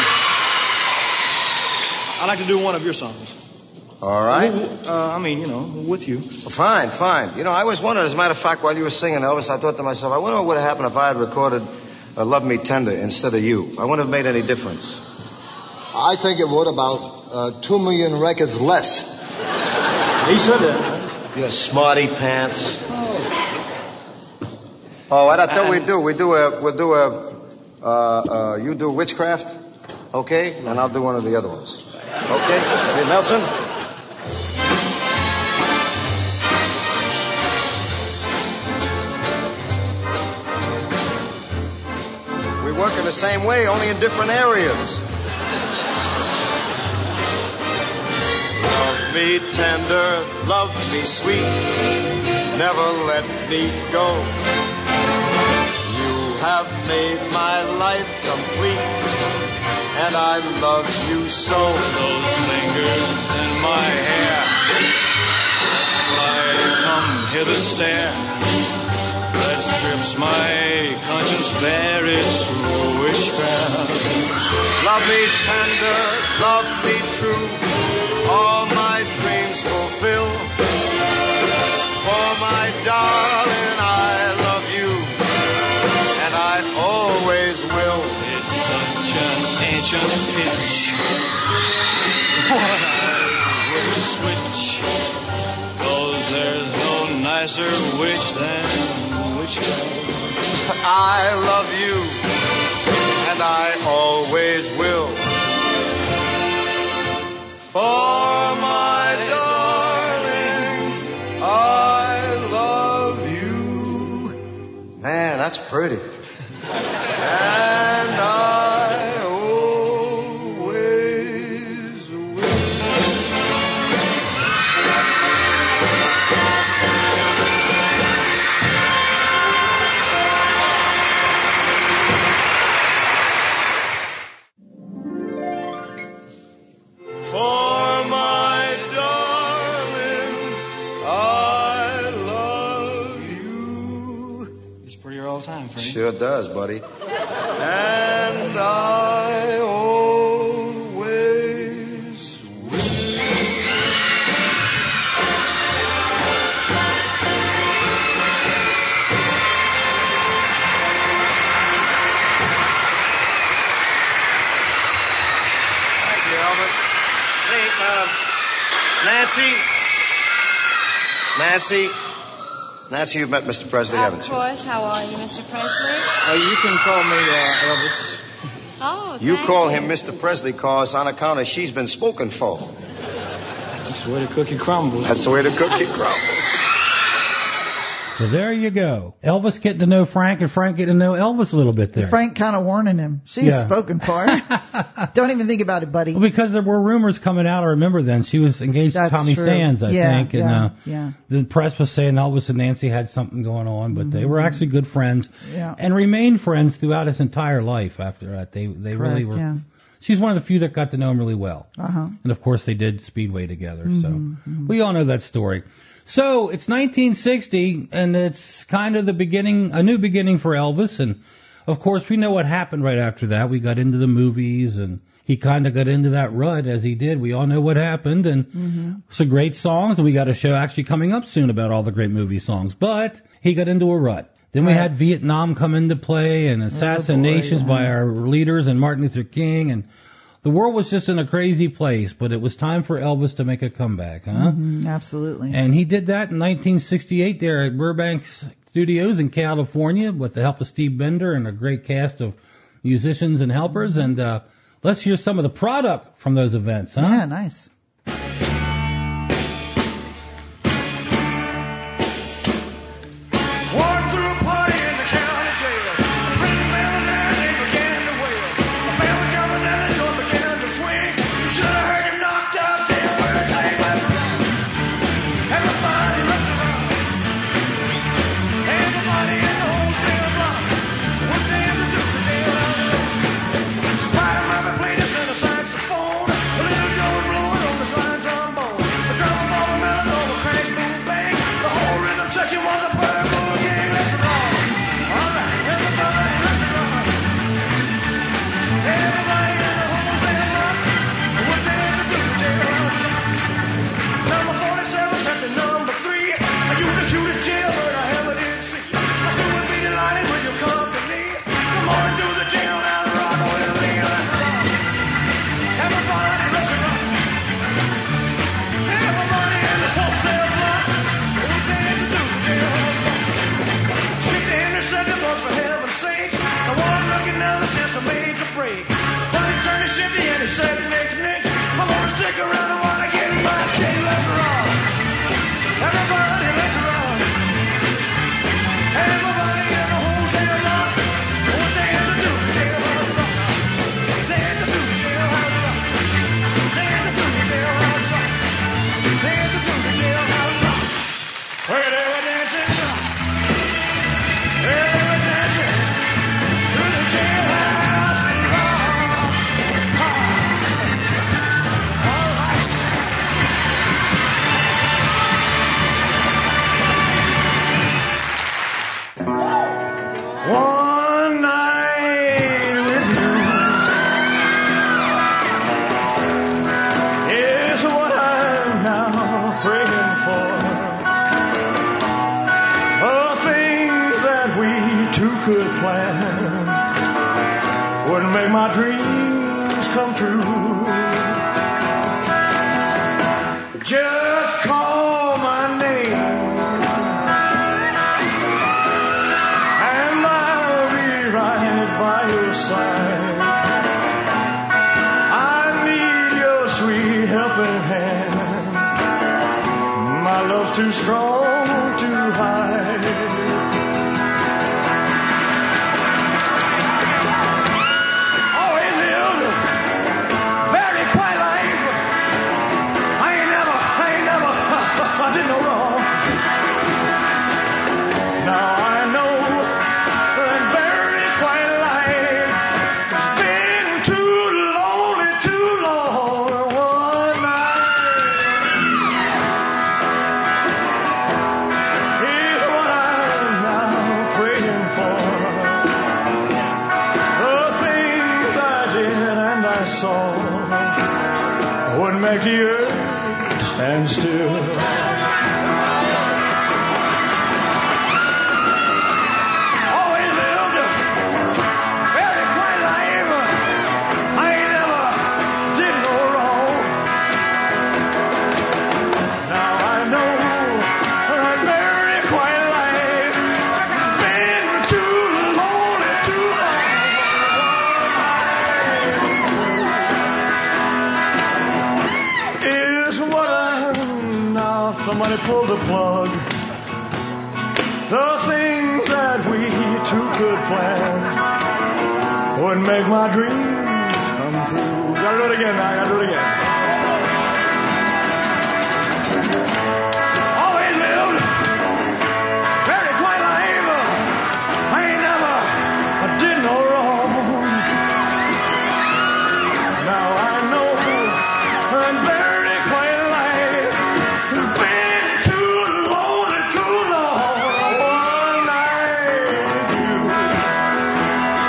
I'd like to do one of your songs. All right. Uh, I mean, you know, with you. Well, fine, fine. You know, I always wondered, as a matter of fact, while you were singing, Elvis, I thought to myself, I wonder what would have happened if I had recorded uh, Love Me Tender instead of you. I wouldn't have made any difference. I think it would about uh, two million records less. He said that. You smarty pants. Oh, what I thought we'd do, we do a, we'll do a, uh, uh, you do Witchcraft, okay? And I'll do one of the other ones. Okay? Hey, Nelson? We work in the same way, only in different areas. Love me tender, love me sweet, never let me go. You have made my life complete, and I love you so. Those fingers in my hair, that sly come hither stare, that strips my conscience bare, it's witchcraft. Love me tender, love me true, all my dreams fulfill. For my darling, I love you, and I always will. It's such an ancient pitch, what I would switch, 'cause there's no nicer witch than witchcraft. I love you, and I always will. For my darling, I love you. Man, that's pretty. And I always will. For my darling, I love you. It's pretty all the time, Freddie. Sure does, buddy. And I always will. Thank you, Elvis. Hey, uh, Nancy. Nancy. Nancy, you've met Mister Presley, haven't Of you? course. How are you, Mister Presley? Uh, you can call me uh, Elvis. Oh, You thank call you. him Mister Presley, cause on account of she's been spoken for. That's the way the cookie crumbles. That's the way the cookie crumbles. So there you go. Elvis getting to know Frank, and Frank getting to know Elvis a little bit there. Frank kind of warning him. She's Yeah. spoken for. Don't even think about it, buddy. Well, because there were rumors coming out, I remember then. She was engaged That's to Tommy true. Sands, I Yeah, think. And yeah, uh, yeah. the press was saying Elvis and Nancy had something going on, but they were actually good friends Yeah. and remained friends throughout his entire life after that. They they really Correct, were. yeah. She's one of the few that got to know him really well. Uh-huh. And, of course, they did Speedway together. Mhm, So mhm. we all know that story. So it's nineteen sixty, and it's kind of the beginning, a new beginning for Elvis. And of course, we know what happened right after that. We got into the movies, and he kind of got into that rut as he did. We all know what happened, and Mm-hmm. some great songs, and we got a show actually coming up soon about all the great movie songs. But he got into a rut. Then we Right. had Vietnam come into play, and assassinations yeah. by our leaders and Martin Luther King, and the world was just in a crazy place. But it was time for Elvis to make a comeback, huh? Mhm, absolutely. And he did that in nineteen sixty-eight there at Burbank Studios in California with the help of Steve Bender and a great cast of musicians and helpers. And uh, let's hear some of the product from those events, huh? Yeah, nice. Walked through a party in the county jail. The prison bell and there they began to wail. The bell was jumping and the door began to swing. You should have heard him knocked out jailbirds say, let's rock. Everybody, let's rock. Everybody in the whole cell block was dancing to the jailhouse rock. Spider-Man played us in a saxophone. A little Joe was blowing on the slide trombone. The drum ball melted over crash, boom, bang. The whole rhythm section was a purple gang. Let's rock. All right, everybody, let's rock. Everybody in the whole cell block was dancing to the jailhouse rock. Number forty-seven set to number three. Are you the cutest jailbird I ever did see? I sure would be delighted with your company. Come on to the jail now, rock with me. Let's rock. Everybody, let's rock. Everybody in the whole cell block was dancing to the jailhouse rock. Shake the hand and shake the books for heaven's sake. I wasn't looking now, the chance to make a break. But he turned to shifty and he said next, next. I'm gonna stick around and wanna get my cake. Let's rock. Everybody, let's rock. Everybody in the whole jail block was dancing to the jailhouse rock. Dancing to the jailhouse rock. Dancing to the jailhouse rock. Dancing to the jailhouse rock. Look at everybody dancing. Everybody dancing to the jailhouse rock. All right. One night with you is what I'm now praying for. The things that we two could plan would make my dreams come true. Just call my name and I'll be right by your side. I need your sweet helping hand. My love's too strong to hide. Always lived a very quiet life. I ain't never, I ain't never, I did no wrong. Now I know that very quiet life has been too lonely, too long. One night is what I'm now praying for. The things I did and I saw would make the earth stand still. Always lived a very quiet life. I ain't never did no wrong. Now I know that very quiet life has been too lonely, too long. Is what I'm now. Somebody pull the plug. The things that we two could plan would make my dreams come true. Gotta do it again now, gotta do it again. Always lived very quiet life. I ain't never I did no wrong. Now I know that very quiet life has been too lonely, too long. One night with you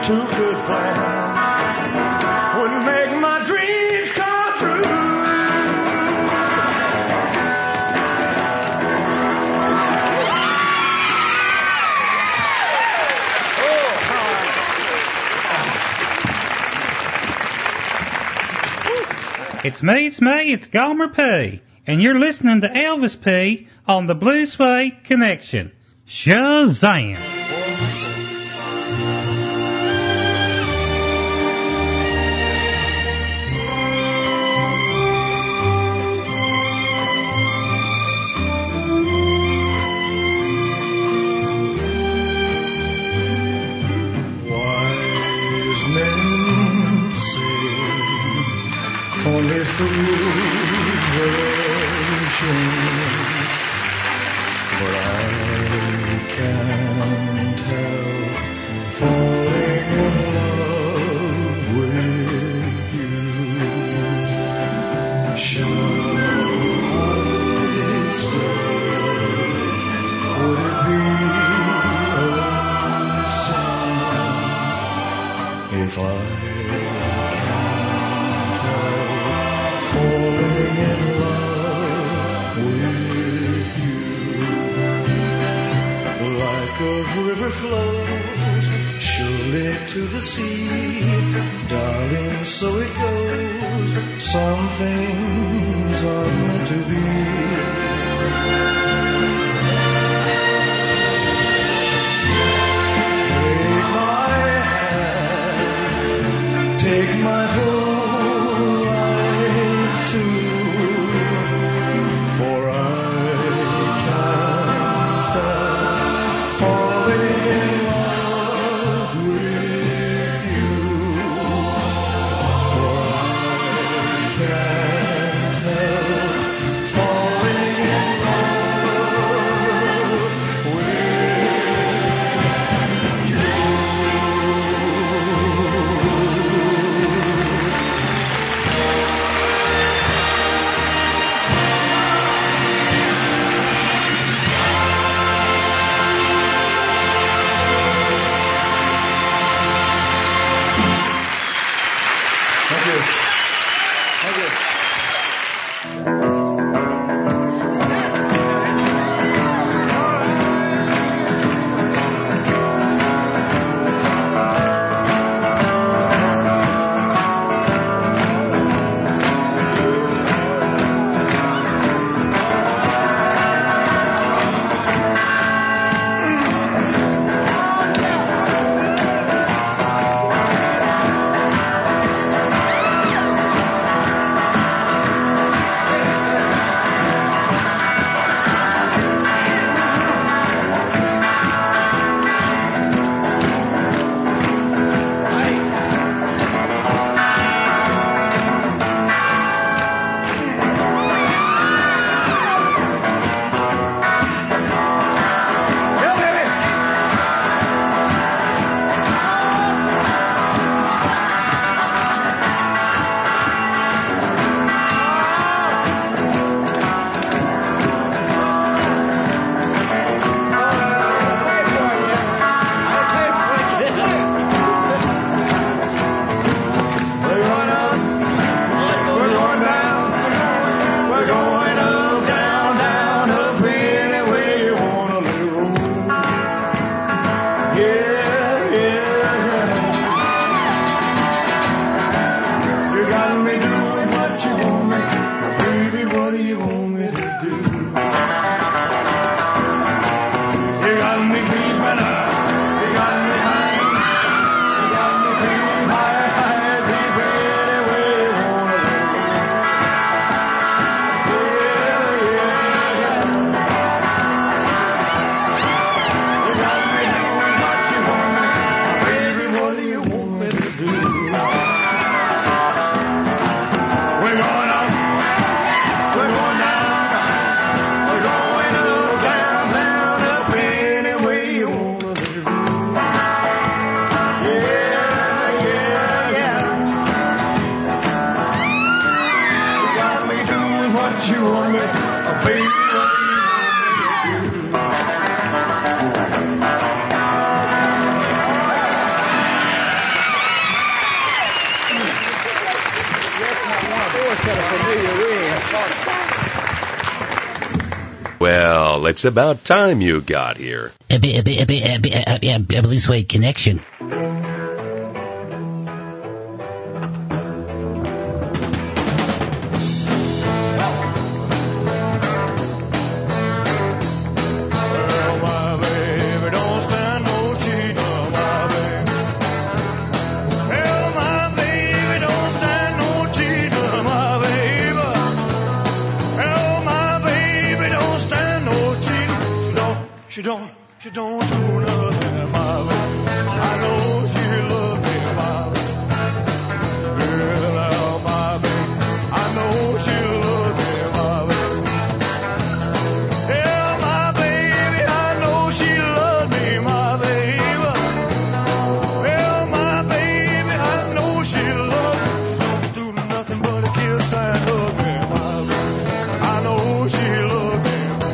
two good plans would make my dreams come true. It's me, it's me, it's Gomer P. And you're listening to Elvis P. on the Blue Suede Connection. Shazam! Wise men say only fools change, but I can't help falling in love with you. Shall I stay? Would it be a sin if I falling in love with you? Like a river flows surely to the sea, darling, so it goes. Some things are meant to be. Take my hand, take my whole life too, for I can't help falling in love with you, for I can't help falling in love It's about time you got here. A b- a b- a b- a b- a b- a b- a Blue Suede Connection. She don't, she don't do nothing, my baby. I know she loves me, my baby. Girl, my baby. I know she loves me, my baby. Yeah, my baby, I know she loves me, my baby. Yeah, my baby, I know she loves me. Don't do nothing but a kiss and hug me, my baby. I know she loves me.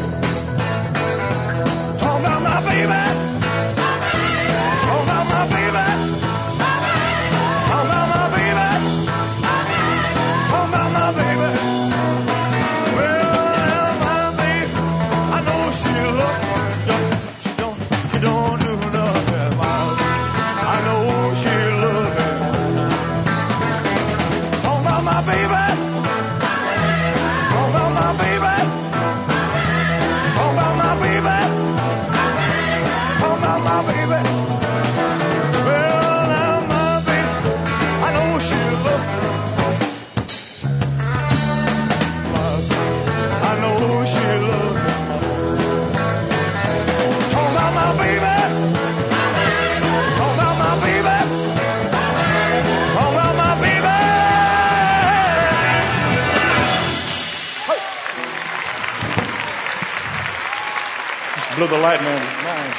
Blew the light man's mind.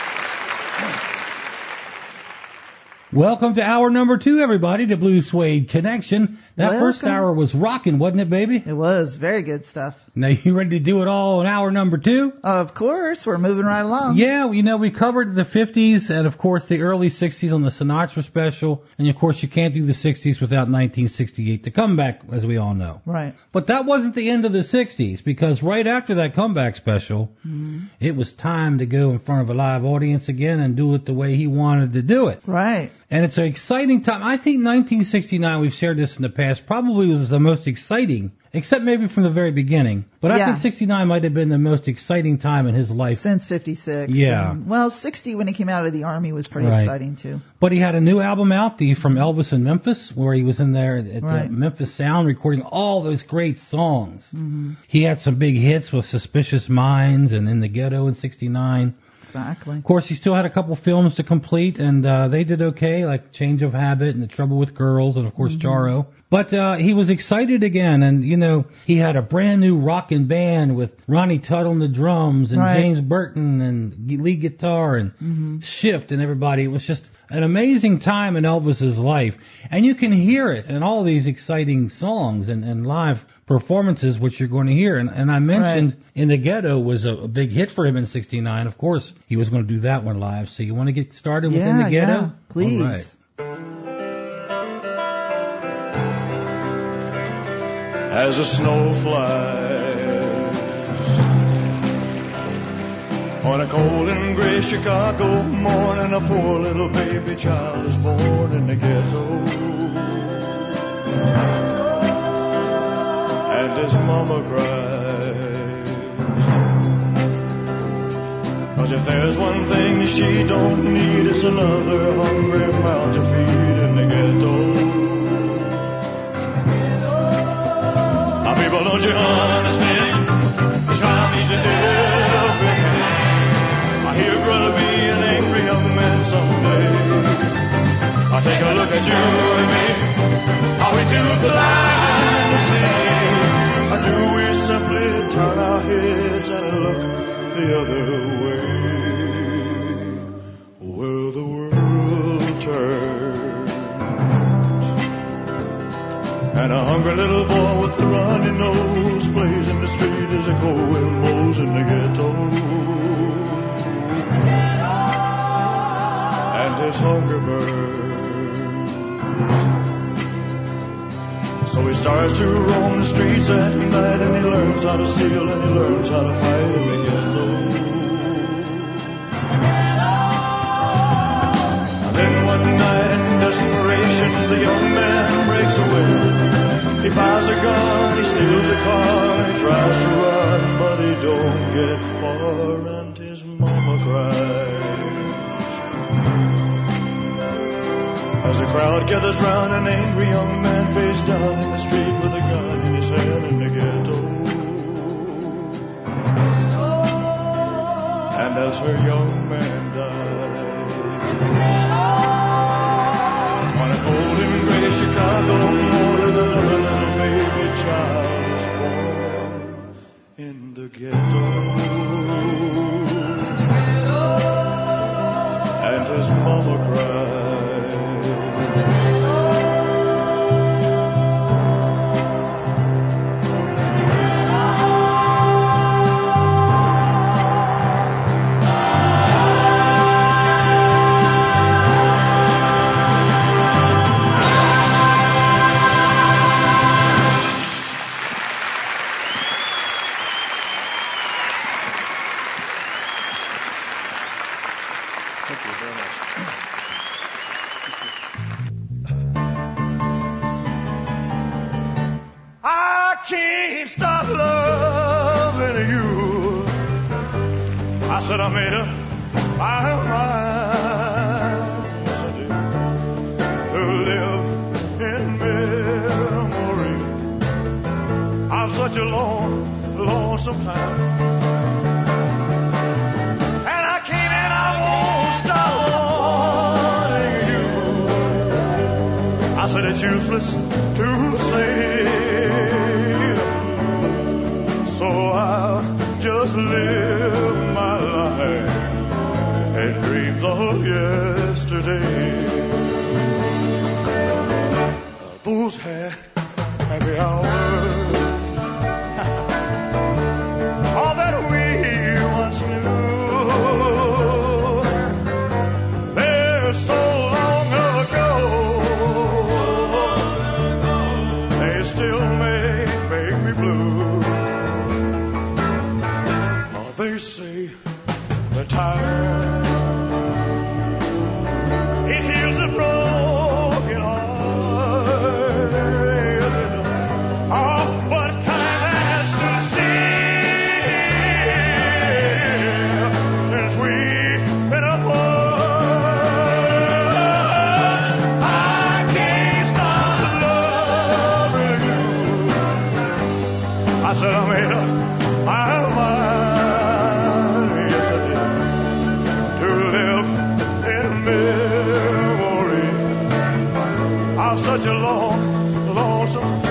Welcome to hour number two, everybody, to Blue Suede Connection. That Welcome. first hour was rocking, wasn't it, baby? It was. Very good stuff. Now, you ready to do it all in hour number two? Of course. We're moving right along. Yeah, you know, we covered the fifties and, of course, the early sixties on the Sinatra special. And, of course, you can't do the sixties without nineteen sixty-eight, the comeback, as we all know. Right. But that wasn't the end of the sixties, because right after that comeback special, Mm-hmm. it was time to go in front of a live audience again and do it the way he wanted to do it. Right. And it's an exciting time. I think nineteen sixty-nine, we've shared this in the past, probably was the most exciting, except maybe from the very beginning. But I Yeah. think sixty-nine might have been the most exciting time in his life. Since fifty-six. Yeah. And, well, sixty when he came out of the Army was pretty Right. exciting, too. But he had a new album out, the From Elvis in Memphis, where he was in there at Right. the Memphis Sound recording all those great songs. Mm-hmm. He had some big hits with Suspicious Minds and In the Ghetto in sixty-nine. Exactly. Of course, he still had a couple films to complete, and uh, they did okay, like Change of Habit and The Trouble with Girls, and of course Mm-hmm. Jarro. But uh, he was excited again, and you know, he had a brand new rockin' band with Ronnie Tutt on the drums and Right. James Burton and lead guitar and Mm-hmm. Shift and everybody. It was just an amazing time in Elvis's life, and you can hear it in all these exciting songs and, and live performances, which you're going to hear. And, and I mentioned In the Ghetto was a, a big hit for him in sixty-nine. Of course, he was going to do that one live. So you want to get started with In Yeah, the Ghetto? yeah, please. All right. As a snow flies on a cold and gray Chicago morning, a poor little baby child is born in the ghetto, and his mama cries, 'cause if there's one thing she don't need, it's another hungry mouth to feed in the ghetto. People, don't you understand? The child needs a helping hand. I hear brother be an angry young man someday. I take a look at you and me, how we do the line to see. Or do we simply turn our heads and look the other way? Well, the world turns, and a hungry little boy with a runny nose plays in the street as a cold wind blows in the ghetto. And his hunger burns, so he Starts to roam the streets at night, and he learns how to steal, and he learns how to fight in the ghetto. And then one night in desperation, the young man breaks away. He buys a gun, he steals a car, he tries to run, but he don't get far, and his mama cries. As the crowd gathers round, an angry young man face down in the street with a gun in his hand in the ghetto. And as her young man dies, on a cold and gray Chicago morning, another little baby child is born in the ghetto. And his mama cries. I made up my mind, yes I did, to live in memory of such a long, lonesome time. And I can't and I won't stop wanting you. I said it's useless to say, so I'll just live my life and dreams of yesterday. Fools had happy hours, all that we once knew. They're so long ago, they still make, make me blue. They say the time it heals a broken heart. Oh, what time has to see since we've been apart. I can't stop loving you. I said I made up my mind. Such a long, lonesome, and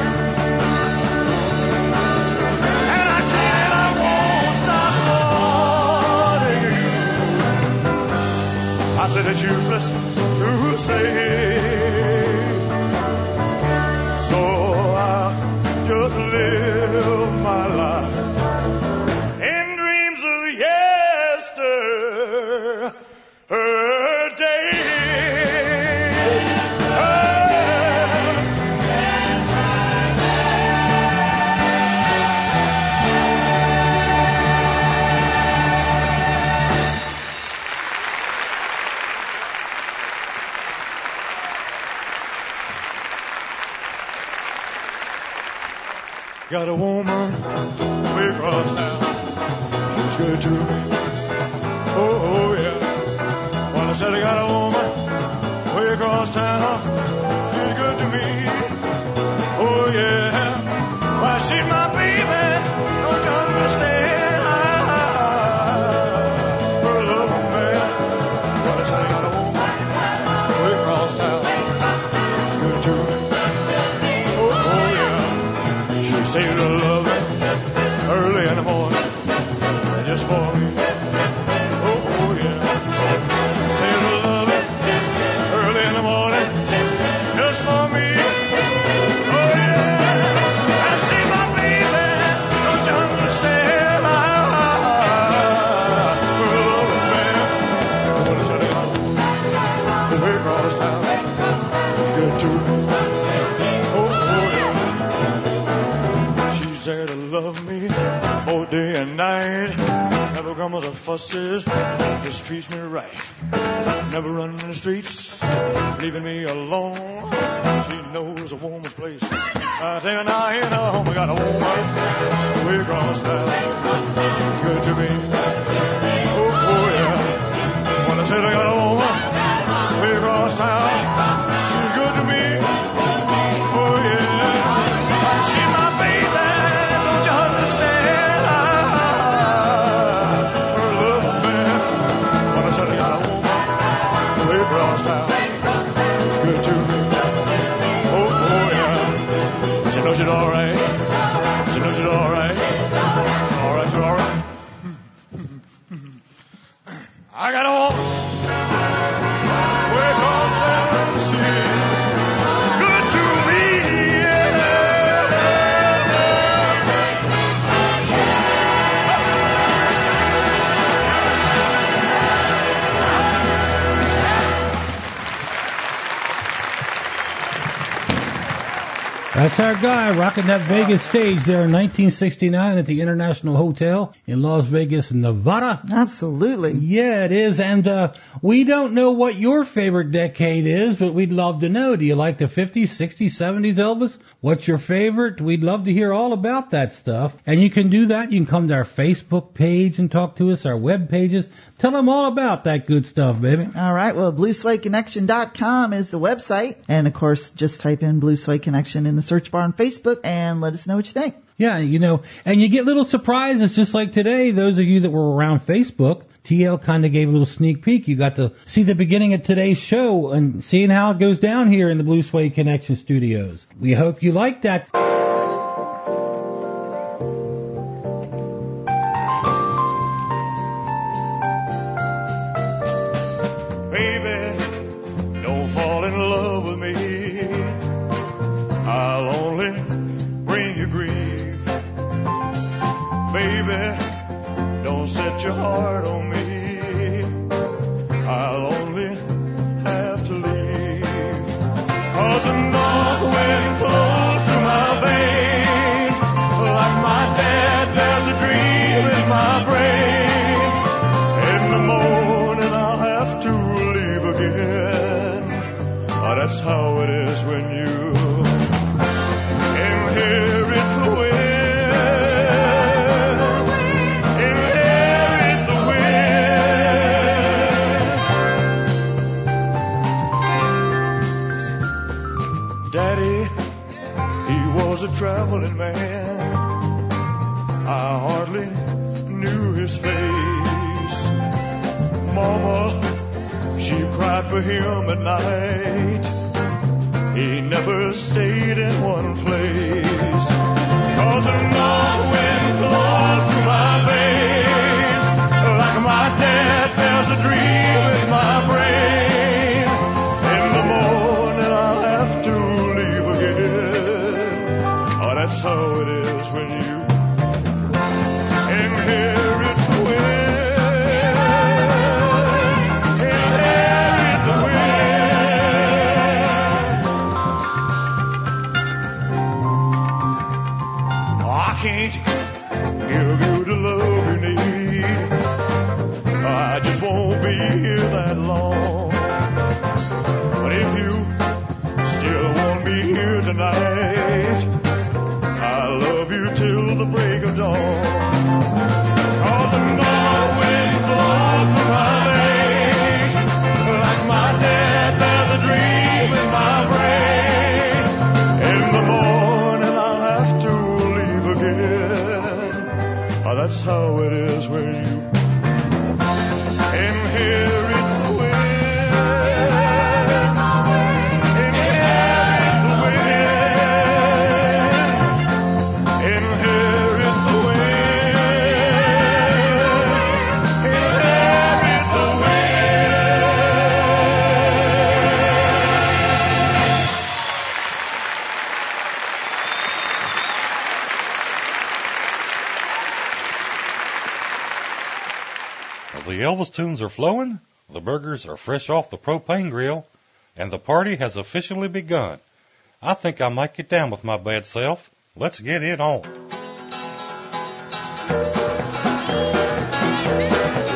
I can't, I won't stop wanting you. I said it's useless to say, so I'll just live my life in dreams of yesterday. Got a woman way across town. She's good to me. Oh, oh yeah. Well, I said I got a woman way across town. She's good to me. Oh yeah. Why, she's my baby. Don't you understand? Her love man. Well, I said I got a woman way across town. She's good to me. Say to love it early in the morning, just for me. Oh, oh yeah. Say to love it early in the morning, just for me. Oh yeah. I see my baby, don't you understand? I love it, man. What is it? Way across town, it's good to me. Oh, oh yeah. never fusses, just treats me right. Never running in the streets, leaving me alone. She knows a woman's place. I tell you now, you know, we got a woman way across town. She's good to me. Oh, oh yeah. When I said I got a woman way across town, she's good to me. Oh yeah. She's my baby, don't you understand? Her love affair. When I said I got a woman way across town, she's good to me. Oh, oh yeah. She knows she's all right. She knows she's all right. All right, she's all right. I got a woman way across town. She's good to me. That's our guy rocking that Vegas stage there in nineteen sixty-nine at the International Hotel in Las Vegas, Nevada. Absolutely. Yeah, it is. And uh we don't know what your favorite decade is, but we'd love to know. Do you like the fifties, sixties, seventies, Elvis? What's your favorite? We'd love to hear all about that stuff. And you can do that. You can come to our Facebook page and talk to us, our web pages. Tell them all about that good stuff, baby. All right. Well, blue suede connection dot com is the website. And, of course, just type in Blue Suede Connection in the search bar on Facebook and let us know what you think. Yeah, you know, and you get little surprises just like today. Those of you that were around Facebook, T L kind of gave a little sneak peek. You got to see the beginning of today's show and seeing how it goes down here in the Blue Suede Connection studios. We hope you like that. Baby, don't fall in love with me. I'll only bring you grief. Baby, don't set your heart on me. I'll only have to leave. 'Cause the north wind flows through my veins. Like my dad, there's a dream in my brain. In the morning I'll have to leave again. Oh, that's how it is when you inherit the wind. Inherit the wind. Daddy, he was a traveling man. I hardly knew his face. Mama, she cried for him at night. He never stayed in one place. 'Cause the north wind flows through my veins. Like my dad, there's a dream in my brain. In the morning I'll have to leave again. Oh, that's how it is when you inherit the wind. Inherit the wind. Oh, I can't give you the love you need. I just won't be here that long. But if you still want me here tonight, I'll love you till the break of dawn. 'Cause the north wind blows through my veins. Like my dad, there's a dream in my brain. In the morning I'll have to leave again. Oh, that's how it is when you inherit the wind. Inherit the wind. Inherit the wind. Inherit the Well, the Elvis tunes are flowing, the burgers are fresh off the propane grill, and the party has officially begun. I think I might get down with my bad self. Let's get it on.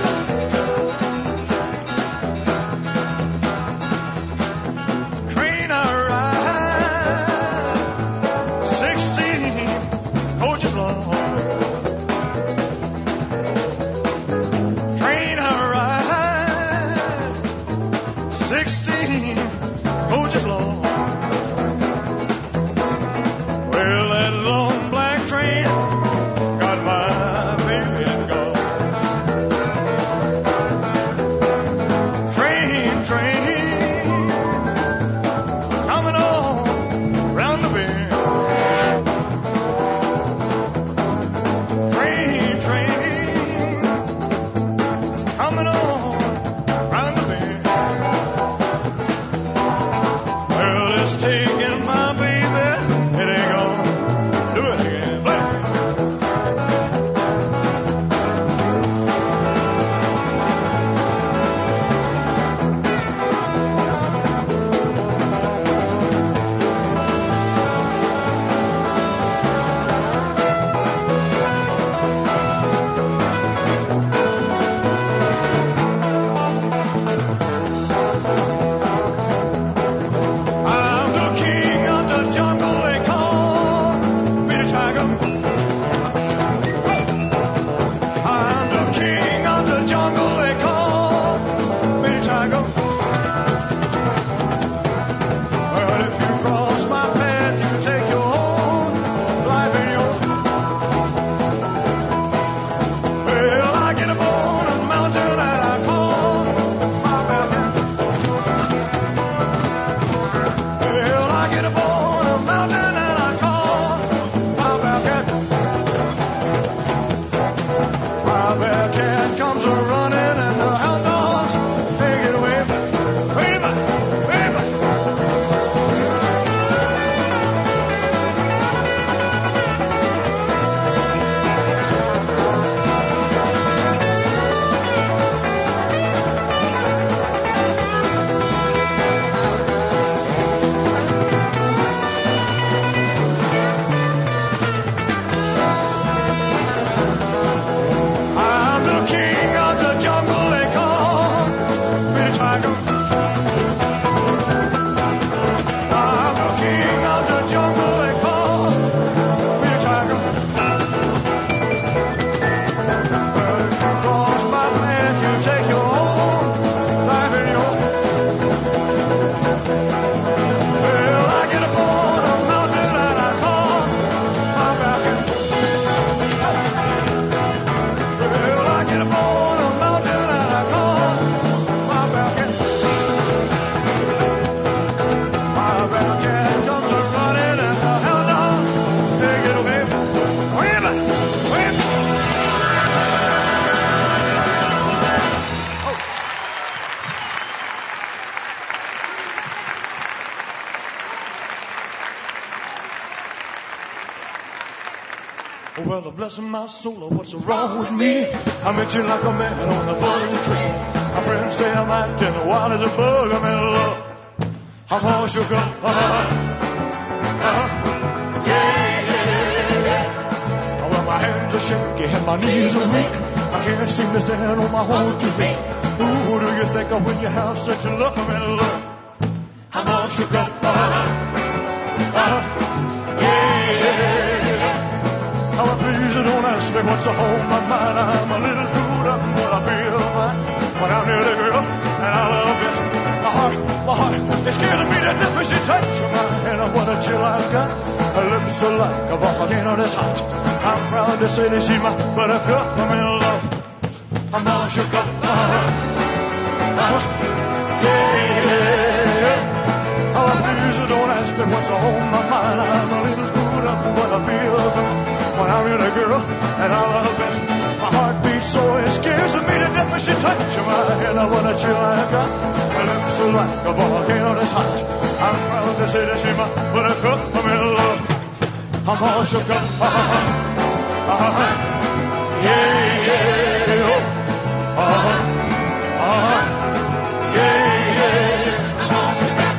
Well, bless my soul, what's wrong with me? I met you like a man on the fallen tree. My friends say I'm acting wild as a bug. I'm in love. I'm all shook up. Uh-huh. Uh-huh. Yeah, yeah, yeah. Well, my hands are shaky and my knees are weak. I can't seem to stand on my own two feet. Ooh, who do you think of when you have such a love? I'm in love. I'm all shook up. Uh-huh. Uh-huh. Yeah, yeah. Oh, please don't ask me what's on my mind. I'm a little screwed up, but I feel fine when I'm near the girl and I love you. My heart, my heart, it's scaring me to death when she touches my hand. And what a chill I've got. Her lips are like a volcano that's hot. I'm proud to say that she's my buttercup. I'm in love. I'm all shook up. Uh-huh. Uh-huh. Yeah, yeah. Oh, please don't ask me what's on my mind. I'm a little screwed up, but I feel fine when I'm in a girl and I love it. My heart beats so it scares me to death when she touches my hand. I want a chill I got. Her lips are like a volcano that's hot. I'm proud to say that she's my buttercup. I'm in love. I'm all shook up. Uh-huh. Uh-huh. Yeah, yeah. Oh. Uh-huh. Uh-huh. Yeah, yeah. I'm all shook up.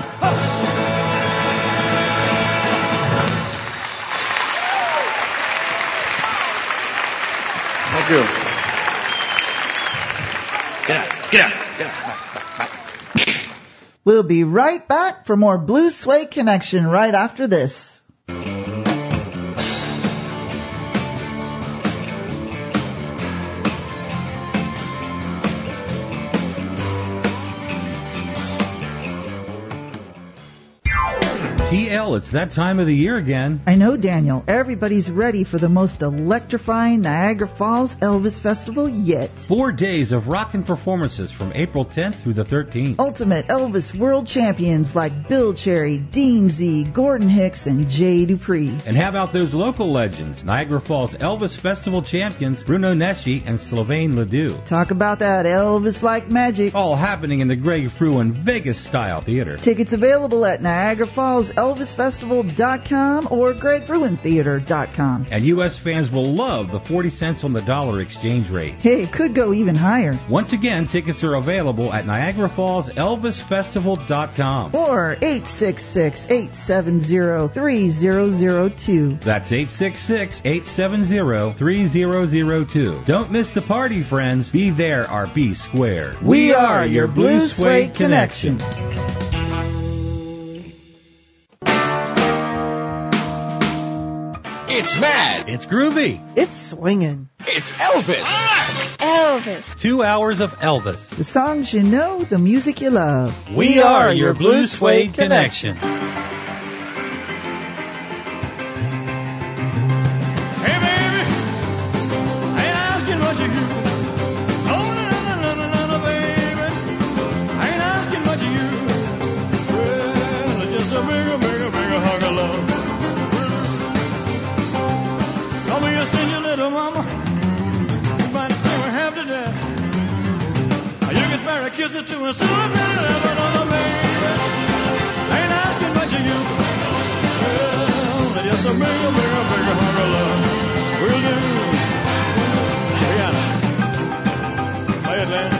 Thank you. Get up, get up, get up. We'll be right back for more Blue Suede Connection right after this. T L, it's that time of the year again. I know, Daniel. Everybody's ready for the most electrifying Niagara Falls Elvis Festival yet. Four days of rockin' performances from April tenth through the thirteenth. Ultimate Elvis world champions like Bill Cherry, Dean Z, Gordon Hicks, and Jay Dupree. And how about those local legends? Niagara Falls Elvis Festival champions Bruno Nesci and Sylvain Ledoux. Talk about that Elvis-like magic. All happening in the Greg Fruin Vegas-style theater. Tickets available at Niagara Falls Elvis Festival dot com or Greg Fruin Theater dot com. And U S fans will love the forty cents on the dollar exchange rate. Hey, it could go even higher. Once again, tickets are available at Niagara Falls Elvis Festival dot com. Or eight six six, eight seven zero, three zero zero two. That's eight six six, eight seven zero, three zero zero two. Don't miss the party, friends. Be there or be square. We are your Blue Suede Connection. It's mad. It's groovy. It's swinging. It's Elvis. Elvis. Two hours of Elvis. The songs you know, the music you love. We are your Blue Suede Connection. Hey, baby, I ain't asking what you do. Oh, no, no, no, no, no, no, baby. I ain't asking what you do. Well, just a bigger, bigger, bigger hug of love. Don't be a stingy little mama. You might have seen her half to death. You can spare a kiss or two and still a better another baby. I ain't asking what you do. Well, just a bigger, bigger, bigger hug of love. Will do. Yeah. Play it, man.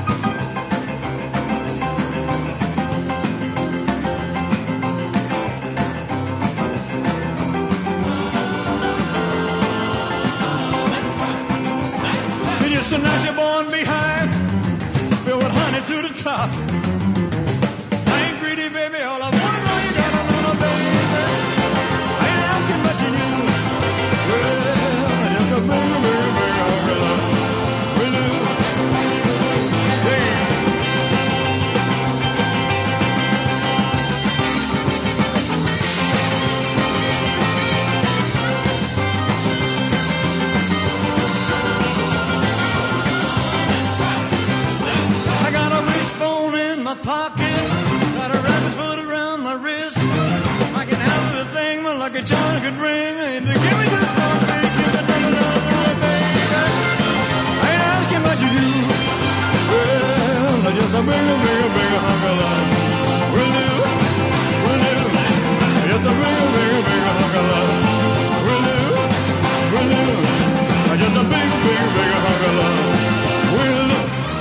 Just a nice born behind, filled with honey to the top. I ain't greedy, baby, all I want to know you got another baby. I ain't asking what you do. Well, just a bigger, bigger, bigger hug of love. Will do. Hey. Pocket, got a rabbit's foot around my wrist. I can have the thing like a John could ring. And to give me just one thing, give it another baby. I ain't asking what you do. Well, just a bigger, bigger, bigger hunk of love. Will do, will do. Just a bigger, bigger, bigger hunk of love. Will do, will do. just a big, big, big hunk of love. Will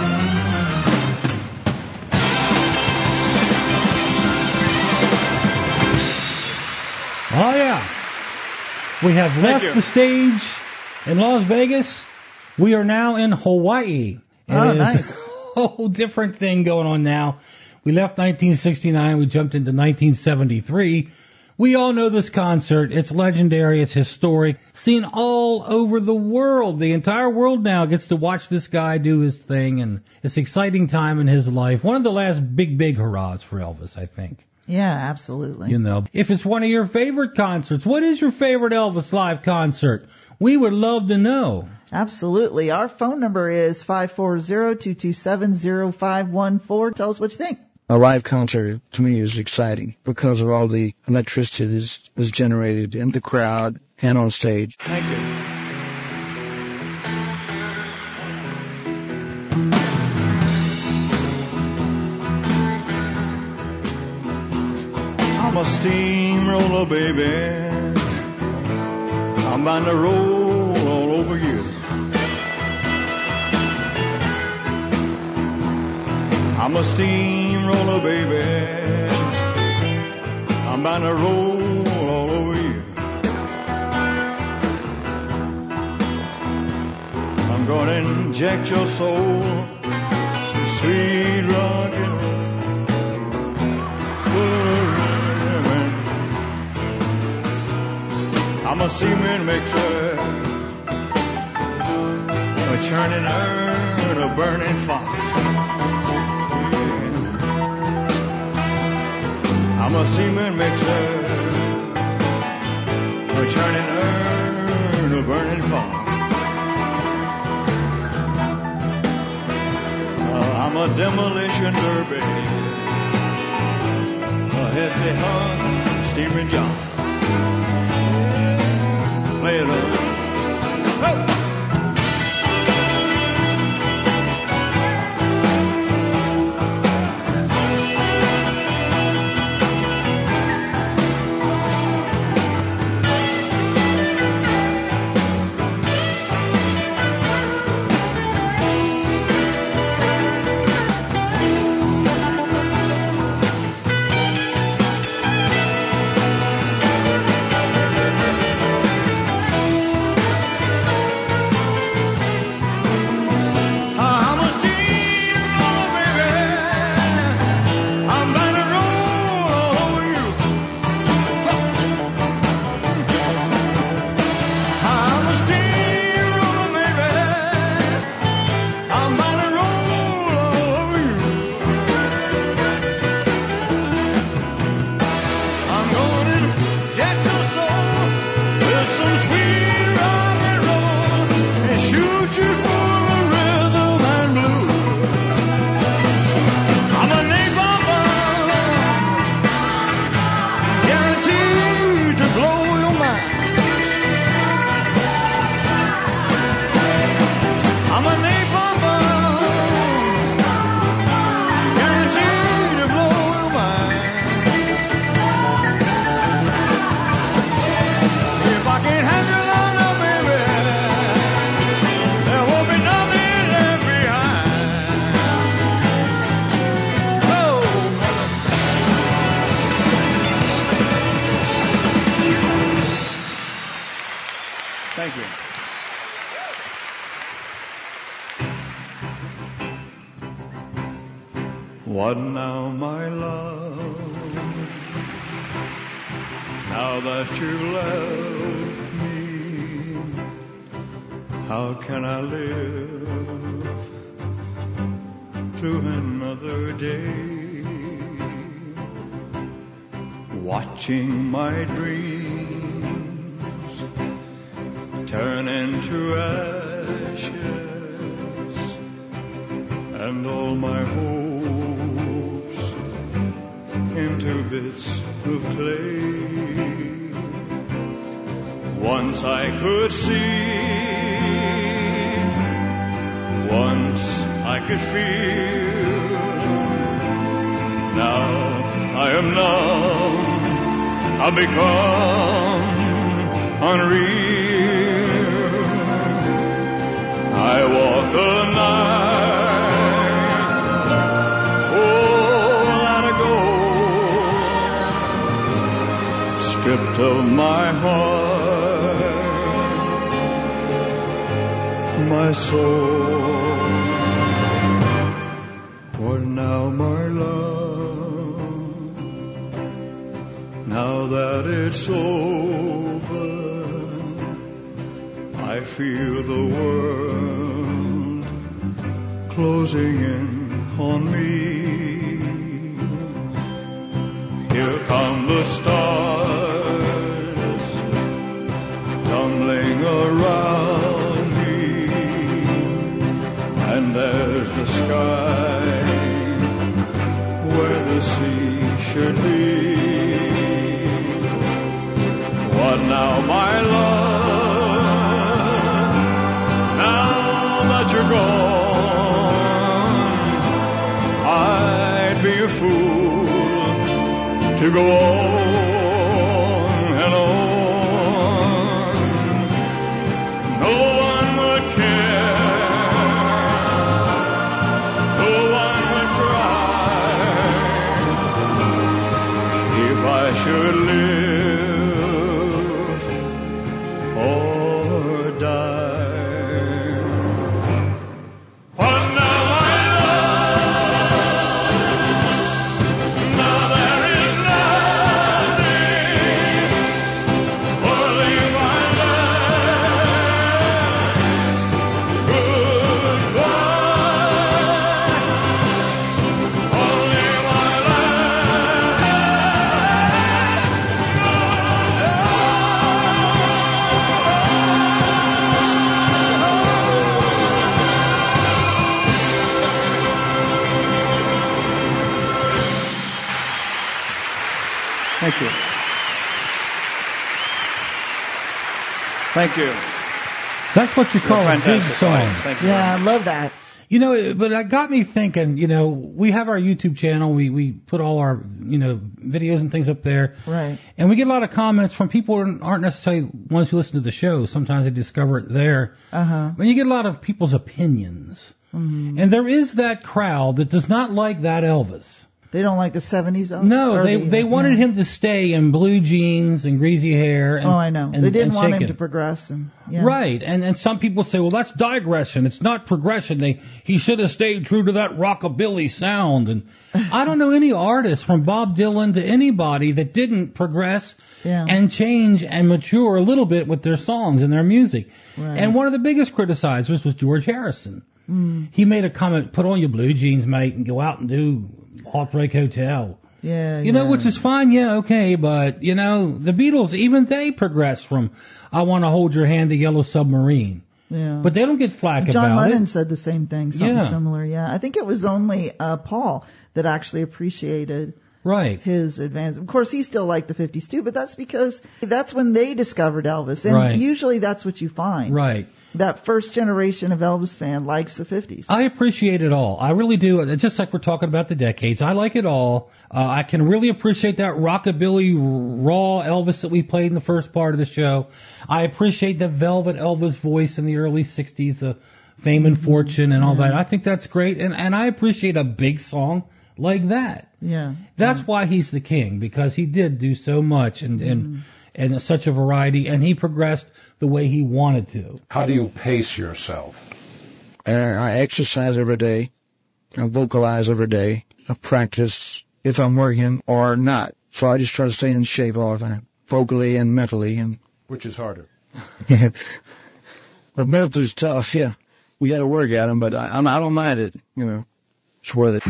Oh, yeah. We have left you. the stage in Las Vegas. We are now in Hawaii. Oh, It is nice. a whole different thing going on now. We left nineteen sixty-nine. We jumped into nineteen seventy-three. We all know this concert. It's legendary. It's historic. Seen all over the world. The entire world now gets to watch this guy do his thing, and it's an exciting time in his life. One of the last big, big hurrahs for Elvis, I think. Yeah, absolutely. You know, if it's one of your favorite concerts, what is your favorite Elvis live concert? We would love to know. Absolutely. Our phone number is five four zero, two two seven, zero five one four. Tell us what you think. A live concert, to me, is exciting because of all the electricity that is, is generated in the crowd and on stage. Thank you. I'm a steamroller, baby. I'm bound to roll all over you. I'm a steamroller, baby. I'm bound to roll all over you. I'm gonna inject your soul some sweet rock and roll. I'm a cement mixer, a churning urn, a burning fire. I'm a cement mixer, a churning urn, a burning fire. Uh, I'm a demolition derby, a heavy hung steaming job. Play it up. Hey! Thank you. What now, my love? Now that you've left me, how can I live through another day? Watching my dreams turn into ashes, and all my hopes into bits of clay. Once I could see, once I could feel, now I am numb, I've become unreal. I walk the night. Oh, let it go. Stripped of my heart, my soul. For now, my love, now that it's over, I feel the world closing in on me. Here come the stars tumbling around me, and there's the sky where the sea should be. What now, my love, now that you're gone, I'd be a fool to go on and on. No one would care, no one would cry, if I should live or die. What now, my love? Now there is nothing only my last goodbye. Only my Thank you. Thank you. That's what you call You're a big fantastic. song. Thank you. Yeah, I love that. You know, but it got me thinking, you know, we have our YouTube channel. We, we put all our, you know, videos and things up there. Right. And we get a lot of comments from people who aren't necessarily ones who listen to the show. Sometimes they discover it there. Uh-huh. But you get a lot of people's opinions. Mhm. And there is that crowd that does not like that Elvis. They don't like the seventies Elvis? No, Or they the- they wanted yeah. him to stay in blue jeans and greasy hair. And, Oh, I know. and- They didn't and want him shaking. to progress. And, yeah. Right, and and some people say, well, that's digression. It's not progression. They he should have stayed true to that rockabilly sound. And I don't know any artist from Bob Dylan to anybody that didn't progress Yeah. and change and mature a little bit with their songs and their music. Right. And one of the biggest criticizers was George Harrison. Mm. He made a comment, put on your blue jeans, mate, and go out and do Heartbreak Hotel. Yeah, You know, yeah. which is fine, yeah, okay, but, you know, the Beatles, even they progressed from I Want to Hold Your Hand to Yellow Submarine. Yeah. But they don't get flack John about Lennon it. said the same thing, something Yeah. similar. Yeah, I think it was only uh, Paul that actually appreciated Right. his advance. Of course, he still liked the fifties too, but that's because that's when they discovered Elvis, and Right. usually that's what you find. Right. That first generation of Elvis fan likes the fifties. I appreciate it all. I really do. It's just like we're talking about the decades. I like it all. Uh, I can really appreciate that rockabilly, raw Elvis that we played in the first part of the show. I appreciate the velvet Elvis voice in the early sixties, the Fame and Fortune and all that. I think that's great. And, and I appreciate a big song like that. Yeah. That's why he's the king, because he did do so much and, and, and such a variety, and he progressed the way he wanted to. How do you pace yourself? Uh, I exercise every day. I vocalize every day. I practice if I'm working or not. So I just try to stay in shape all the time, vocally and mentally. And Which is harder? the mental's tough, yeah. We got to work at them, but I, I'm, I don't mind it. You know, it's worth it.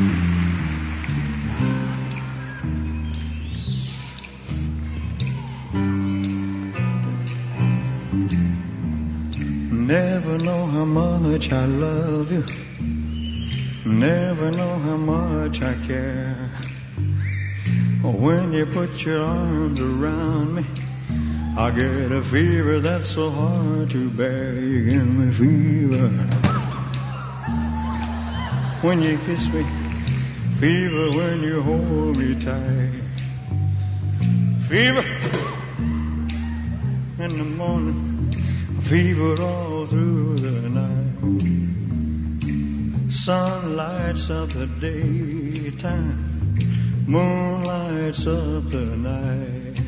Never know how much I love you. Never know how much I care. When you put your arms around me, I get a fever that's so hard to bear. You give me fever when you kiss me, fever when you hold me tight, fever in the morning, fever all through the night. Sun lights up the daytime, moon lights up the night.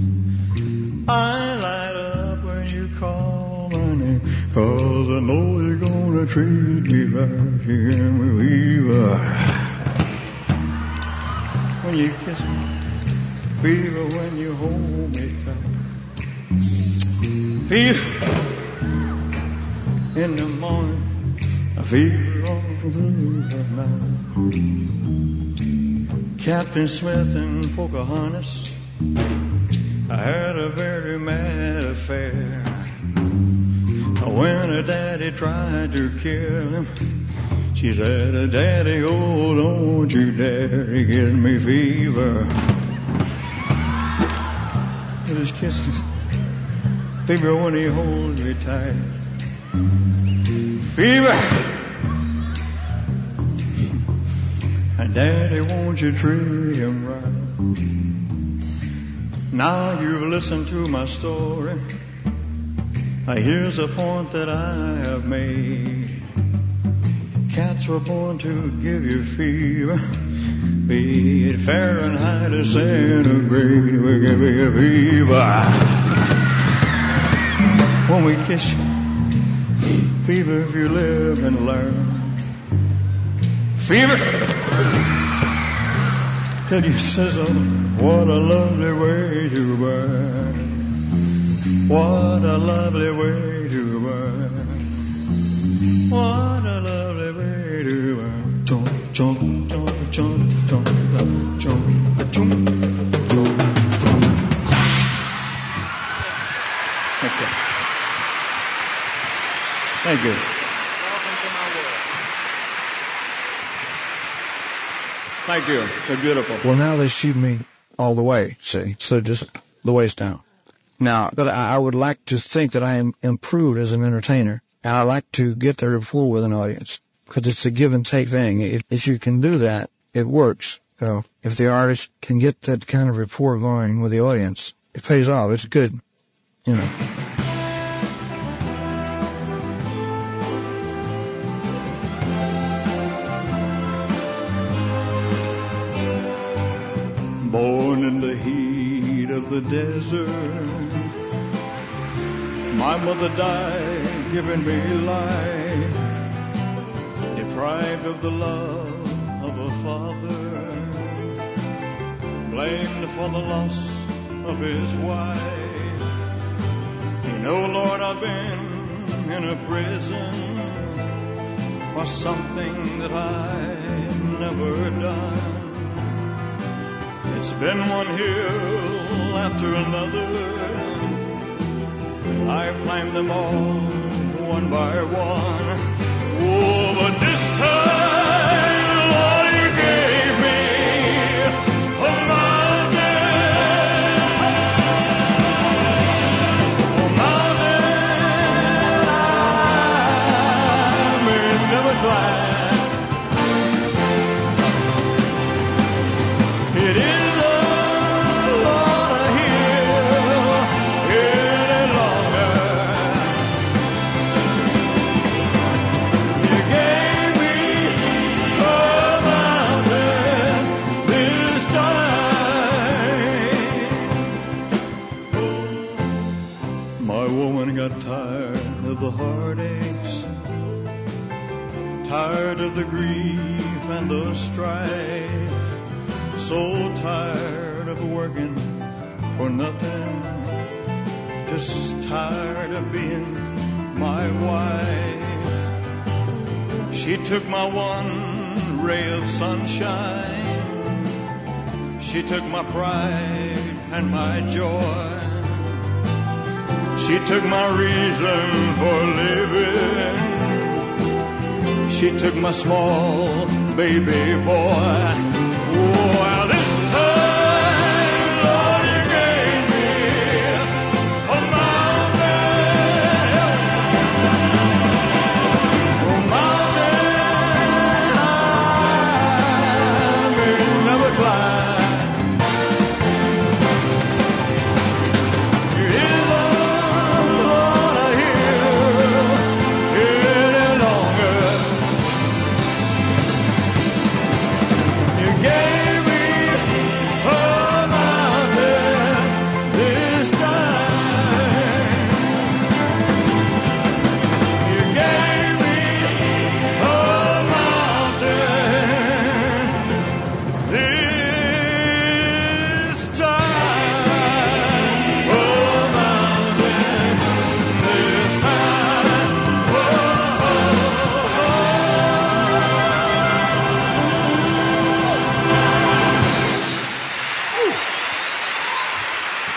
I light up when you call my name, 'cause I know you're gonna treat me right. You hear me, Fever? When you kiss me, fever when you hold me tight. Fever in the morning, a fever all through the night. Captain Smith and Pocahontas, I had a very mad affair. When her daddy tried to kill him, she said, Daddy, oh, don't you dare to give me fever. With his kisses, fever when he holds me tight. Fever. And Daddy, won't you treat him right? Now you've listened to my story. Here's a point that I have made. Cats were born to give you fever, be it Fahrenheit or centigrade, we give you fever. When we kiss you, fever if you live and learn. Fever till you sizzle, what a lovely way to burn. What a lovely way to burn. What a lovely way to burn. Chomp, chomp, chomp, chomp, chomp, chomp, chomp, chomp. Thank you. Thank you. Thank you. They're beautiful. Well, now they shoot me all the way, see? So just the waist down. Now, but I, I would like to think that I am improved as an entertainer, and I like to get the rapport with an audience, because it's a give and take thing. If, if you can do that, it works. So if the artist can get that kind of rapport going with the audience, it pays off. It's good, you know. Born in the heat of the desert, my mother died giving me life, deprived of the love of a father, blamed for the loss of his wife. You know, Lord, I've been in a prison for something that I've never done. It's been one hill after another, and I've climbed them all one by one. Oh, but this time, Lord, you gave me a mountain, a mountain I may never climb. It is got tired of the heartaches, tired of the grief and the strife, so tired of working for nothing, just tired of being my wife. She took my one ray of sunshine, she took my pride and my joy. She took my reason for living. She took my small baby boy. Oh, well, this time, Lord, you gave me a mountain, a mountain I may never climb.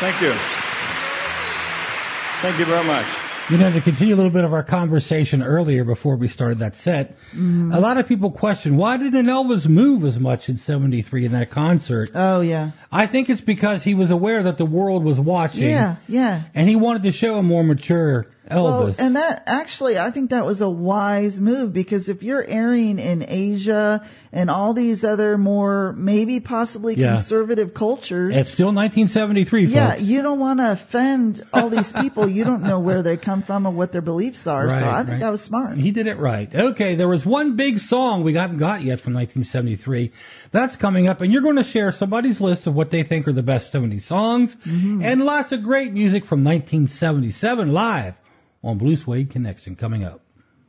Thank you. Thank you very much. You know, to continue a little bit of our conversation earlier before we started that set, Mhm. a lot of people question, why didn't Elvis move as much in seventy-three in that concert? Oh, yeah. I think it's because he was aware that the world was watching. Yeah, yeah. And he wanted to show a more mature Well, Elvis. and that actually, I think that was a wise move, because if you're airing in Asia and all these other more maybe possibly Yeah. conservative cultures, It's still nineteen seventy-three, yeah, folks. you don't want to offend all these people. You don't know where they come from or what their beliefs are. so Right, I think right. that was smart. He did it right. Okay, there was one big song we haven't got yet from nineteen seventy-three. That's coming up, and you're going to share somebody's list of what they think are the best seventies songs, Mm-hmm. and lots of great music from nineteen seventy-seven live on Blue Suede Connection coming up.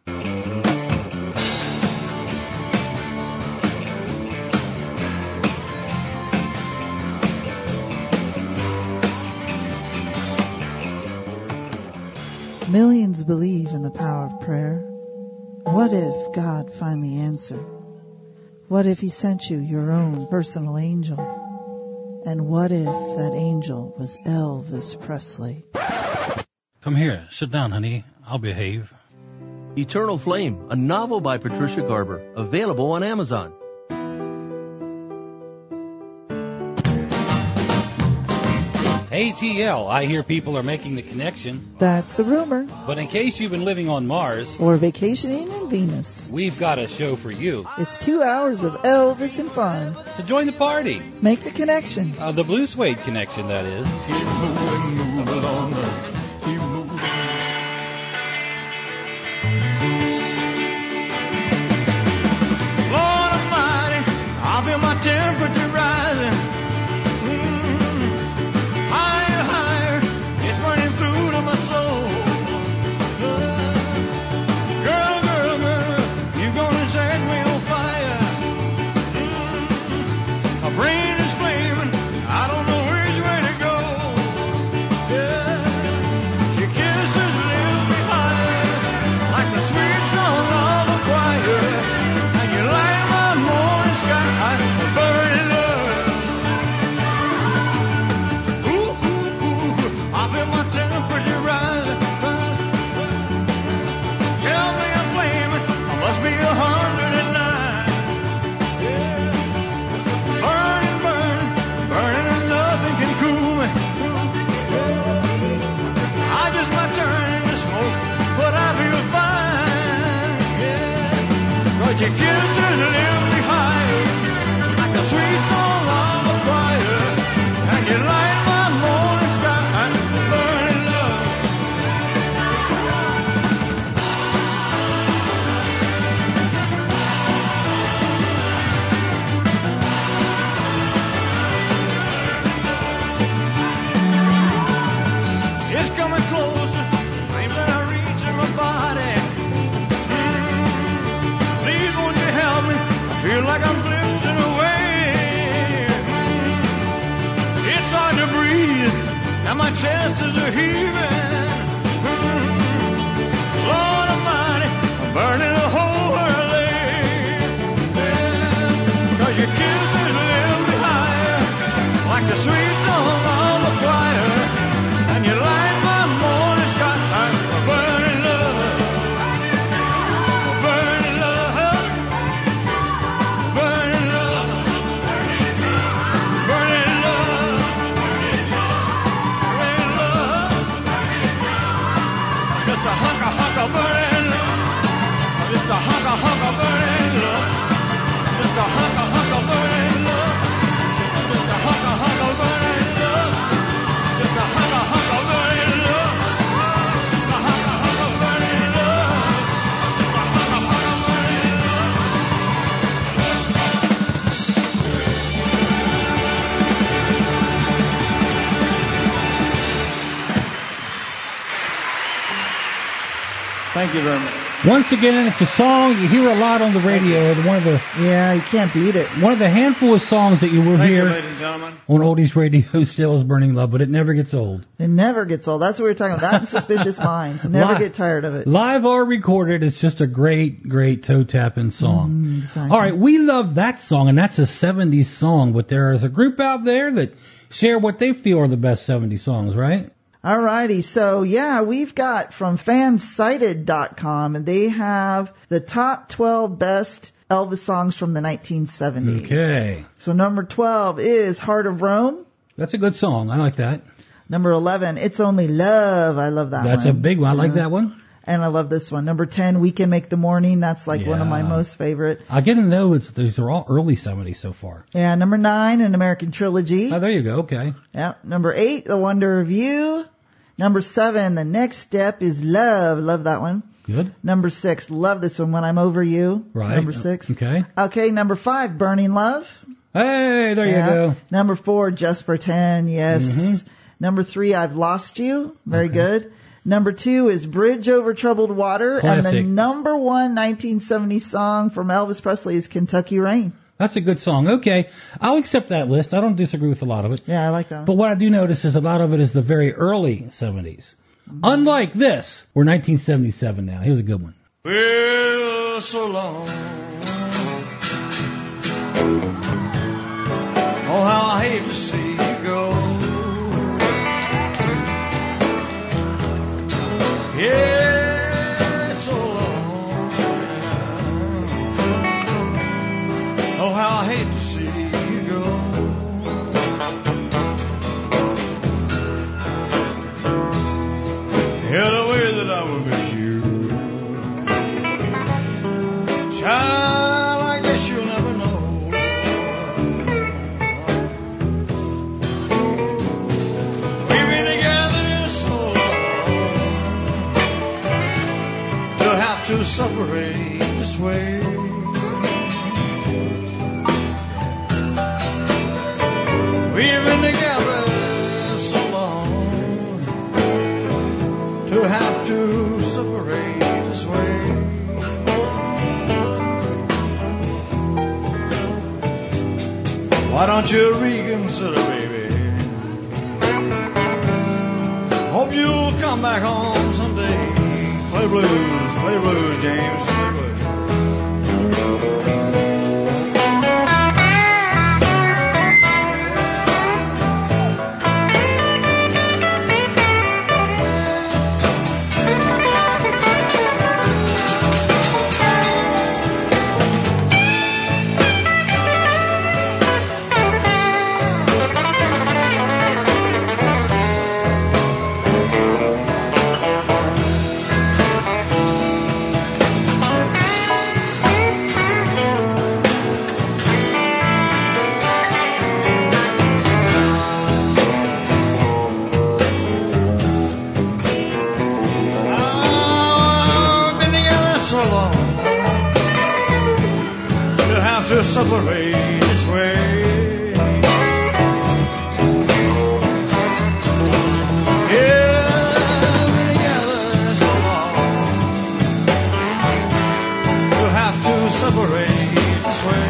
Millions believe in the power of prayer. What if God finally answered? What if he sent you your own personal angel? And what if that angel was Elvis Presley? Come here. Sit down, honey. I'll behave. Eternal Flame, a novel by Patricia Garber, available on Amazon. A T L, I hear people are making the connection. That's the rumor. But in case you've been living on Mars, Or vacationing in Venus. we've got a show for you. It's two hours of Elvis and fun. So join the party. Make the connection. Uh, the Blue Suede Connection, that is. Move along, keep moving. Lord Almighty, I feel my temperature rising. Mm, higher, higher, it's burning through to my soul. Girl, girl, girl, you're gonna set me on fire. Mm, my brain is flaming, I don't know which way to go. Yeah, your kisses lift me higher, like the sweet song of the choir. And you light my morning sky, burning love. Ooh, ooh, ooh, I feel my temperature rising. Tell me I'm flaming, I must be a hundred and nine. Yeah, burning, burning, burning, and nothing can cool me. I just might turn into smoke, but I feel fine. Yeah, 'cause your kisses lift me higher, like a sweet song of a choir, and you light my morning sky, burning love. It's coming closer, flames that are reaching my body. Mm, please won't you help me? I feel like I'm drifting away. Mm, it's hard to breathe, and my chest is a heaving. Mm, Lord Almighty, I'm burning the whole world away. Yeah, 'cause your kisses lift me higher, like the sweet song of a choir. And you light my morning sky, burning love, burning love, burning love, burning love, burning love. Just a hunk of hunk of burning love, just a hunk of hunk of burning love, just a hunk of hunk of burning love, just a hunk of hunk of burning love. Just a hunk of hunk of burning love. Just a hunk of hunk of burning love. Just a hunk of hunk of burning love. Thank you very much. Once again, it's a song you hear a lot on the radio. One of the yeah, you can't beat it. One of the handful of songs that you will Thank hear you, ladies and gentlemen. on Oldies Radio still is Burning Love, but it never gets old. It never gets old. That's what we were talking about. That and Suspicious Minds. Never Li- get tired of it. Live or recorded, it's just a great, great toe-tapping song. Mm, exactly. All right, we love that song, and that's a seventies song, but there is a group out there that share what they feel are the best seventies songs, right? Alrighty, so yeah, we've got from fansided dot com, and they have the top twelve best Elvis songs from the nineteen seventies. Okay. So number twelve is Heart of Rome. That's a good song. I like that. Number eleven, It's Only Love. I love that one. That's a big one. I like Yeah. that one. And I love this one. Number ten, We Can Make the Morning. That's like one of my Yeah. most favorite. I get to know it's these are all early seventies so far. Yeah, number nine, An American Trilogy. Oh, there you go. Okay. Yeah. Number eight, The Wonder of You. Number seven, The Next Step is Love. Love that one. Good. Number six, love this one, When I'm Over You. Right. Number six. Okay. Okay, number five, Burning Love. Hey, there Yeah. you go. Number four, Just Pretend. Yes. Mhm. Number three, I've Lost You. Very good. Number two is Bridge Over Troubled Water. And the Classic. number one nineteen seventy song from Elvis Presley is Kentucky Rain. That's a good song. Okay. I'll accept that list. I don't disagree with a lot of it. Yeah, I like that one. But what I do notice is a lot of it is the very early seventies. Unlike this, we're nineteen seventy-seven now. Here's a good one. Well, so long. Oh, how I hate to see you go. Yeah, so long. Oh, how I hate to see you go. Yeah, the way that I will miss you. Child, I guess you'll never know. We've been together so long to have to separate this way. We've been together so long to have to separate this way. Why don't you reconsider, baby? Hope you'll come back home someday. Play blues, play blues, James. Play blues. I've been together so long to have to separate this way. Yeah, I've been together so long to have to separate this way.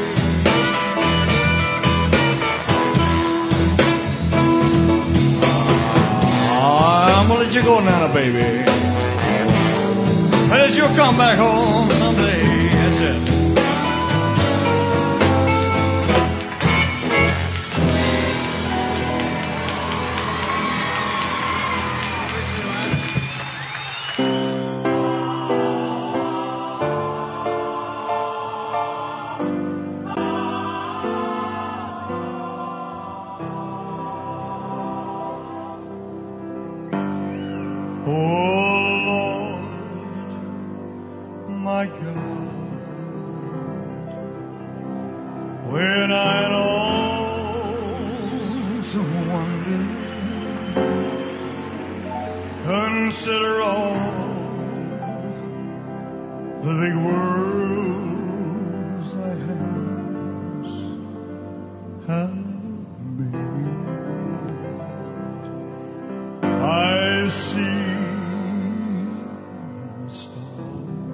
I'm gonna let you go now, baby. But you'll come back home someday. That's it. Oh Lord, my God, when I lonesome wonder, consider all the big worlds I have, have made. I see the stars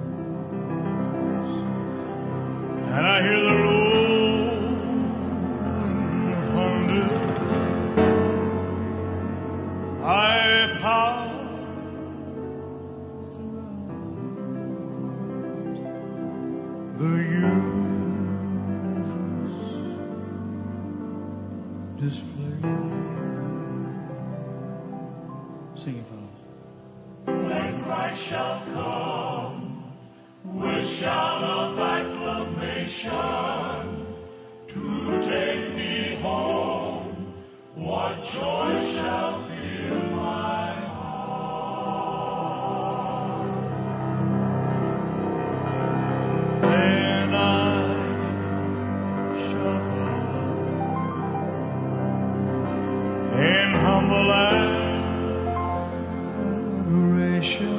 display. Sing it, fellas. When Christ shall come with shout of acclamation to take me home, what joy shall fill my heart. Then I shall bow in humble adoration,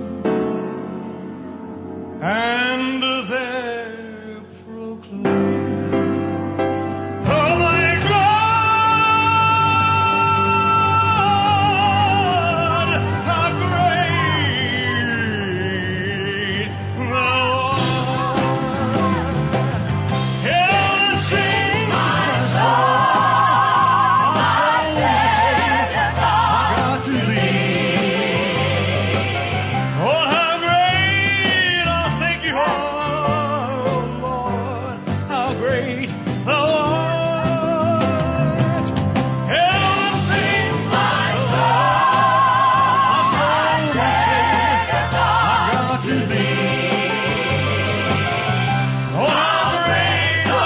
and there proclaim, oh my God, how great thou art. Heaven sings my soul, my Savior God to thee. Oh, how great, oh, thank you, oh Lord, how great thou art. Heaven sings my soul, my Savior God to thee. Oh, how great thou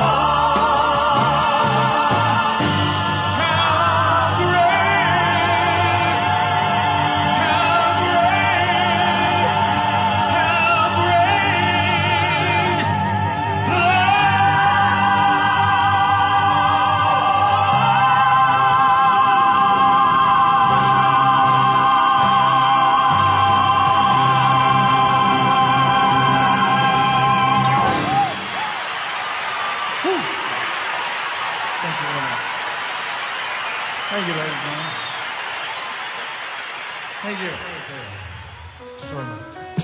art. How great, how Whew. Thank you very much. Thank you, ladies and gentlemen. Thank you. Sorry.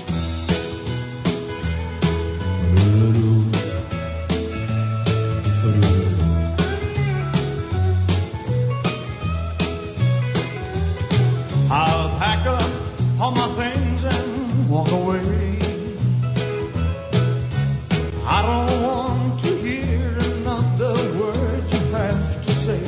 I'll pack up all my things and walk away. I don't want to hear another word you have to say.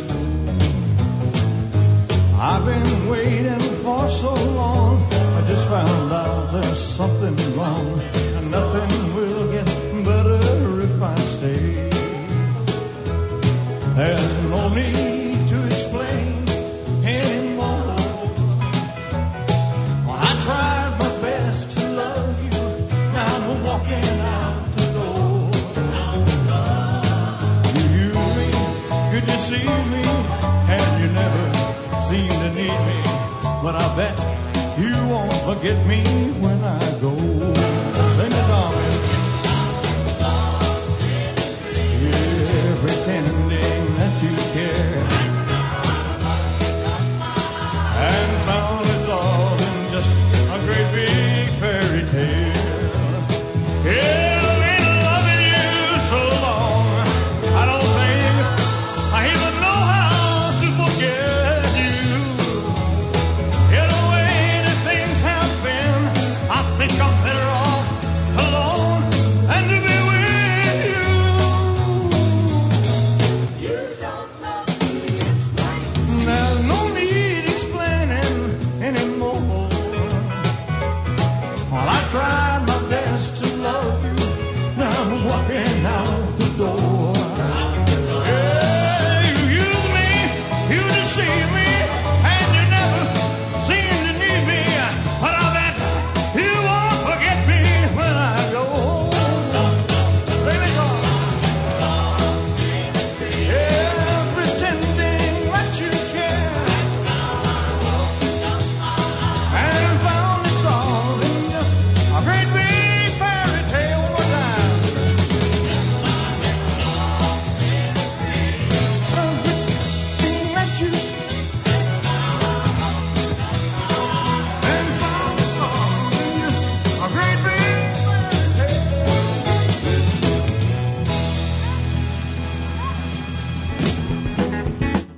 I've been waiting for so long. I just found out there's something wrong, and nothing will get better if I stay. There's no need to explain anymore. Well, I tried my best to love you. Now I'm walking out the door. You knew me, could you see me? And you never seem to need me. But I bet you won't forget me when I go. Sing it, darling. Yeah, pretending that you care, and found it's all in just a great big fairy tale. Yeah, I've been loving you so long, I don't think I even know how to forget you. In the way that things have been, I think I'm better off alone and to be with you.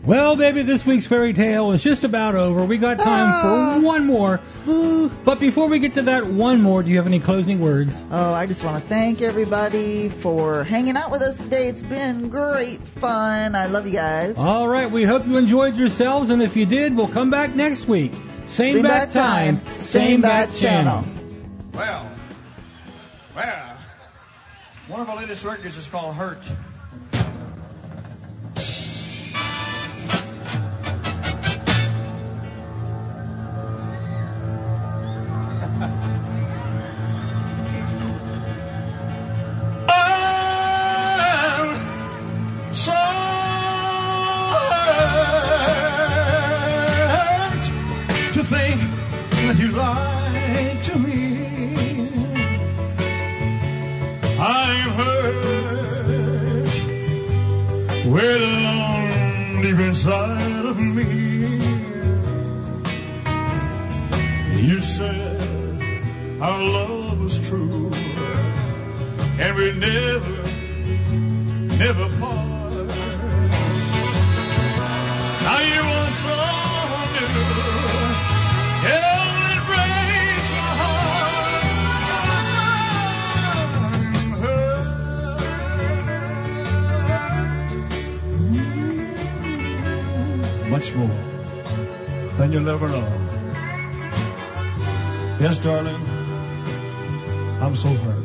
Well, baby, this week's fairy tale is just about over. We got time Ah. for one more. But before we get to that one more, do you have any closing words? Oh, I just want to thank everybody for hanging out with us today. It's been great fun. I love you guys. All right, we hope you enjoyed yourselves, and if you did, we'll come back next week. Same, Same bat bat time, time, same same bat bat channel. Well, well, one of our latest records is called Hurt. I'm so hurt to think that you lied to me. I'm hurt way down deep inside of me. You said our love was true and we never, never part. Now you want someone new, and it breaks my heart. I'm hurt much more than you'll ever know. Yes, darling, I'm so hurt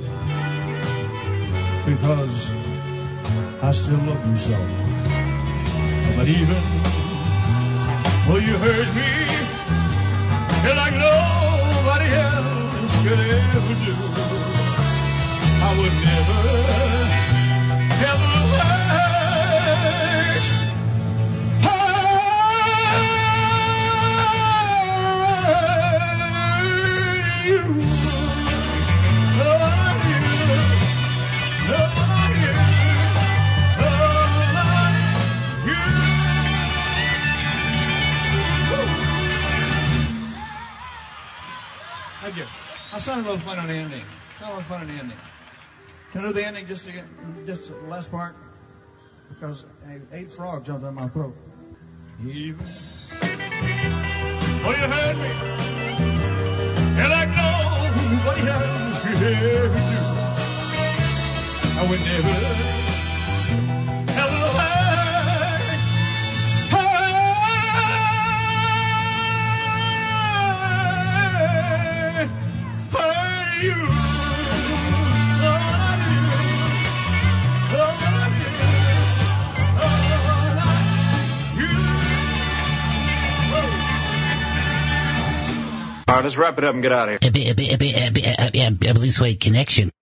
because I still love you so. But even though you hurt me, and like nobody else could ever do, I would never, ever hurt, hurt you. Love you. Love you. Love you. Thank you. I sounded a little fun on the ending. A little fun on the ending. Can I do the ending just again, just the last part? Because a eight frog jumped in my throat. Even oh, you heard me, and I know nobody else could ever do. I would never, ever hurt, hurt, hurt you. Lord, you. Lord, you. Lord, you. All right, let's wrap it up and get out of here. Blue Suede Connection.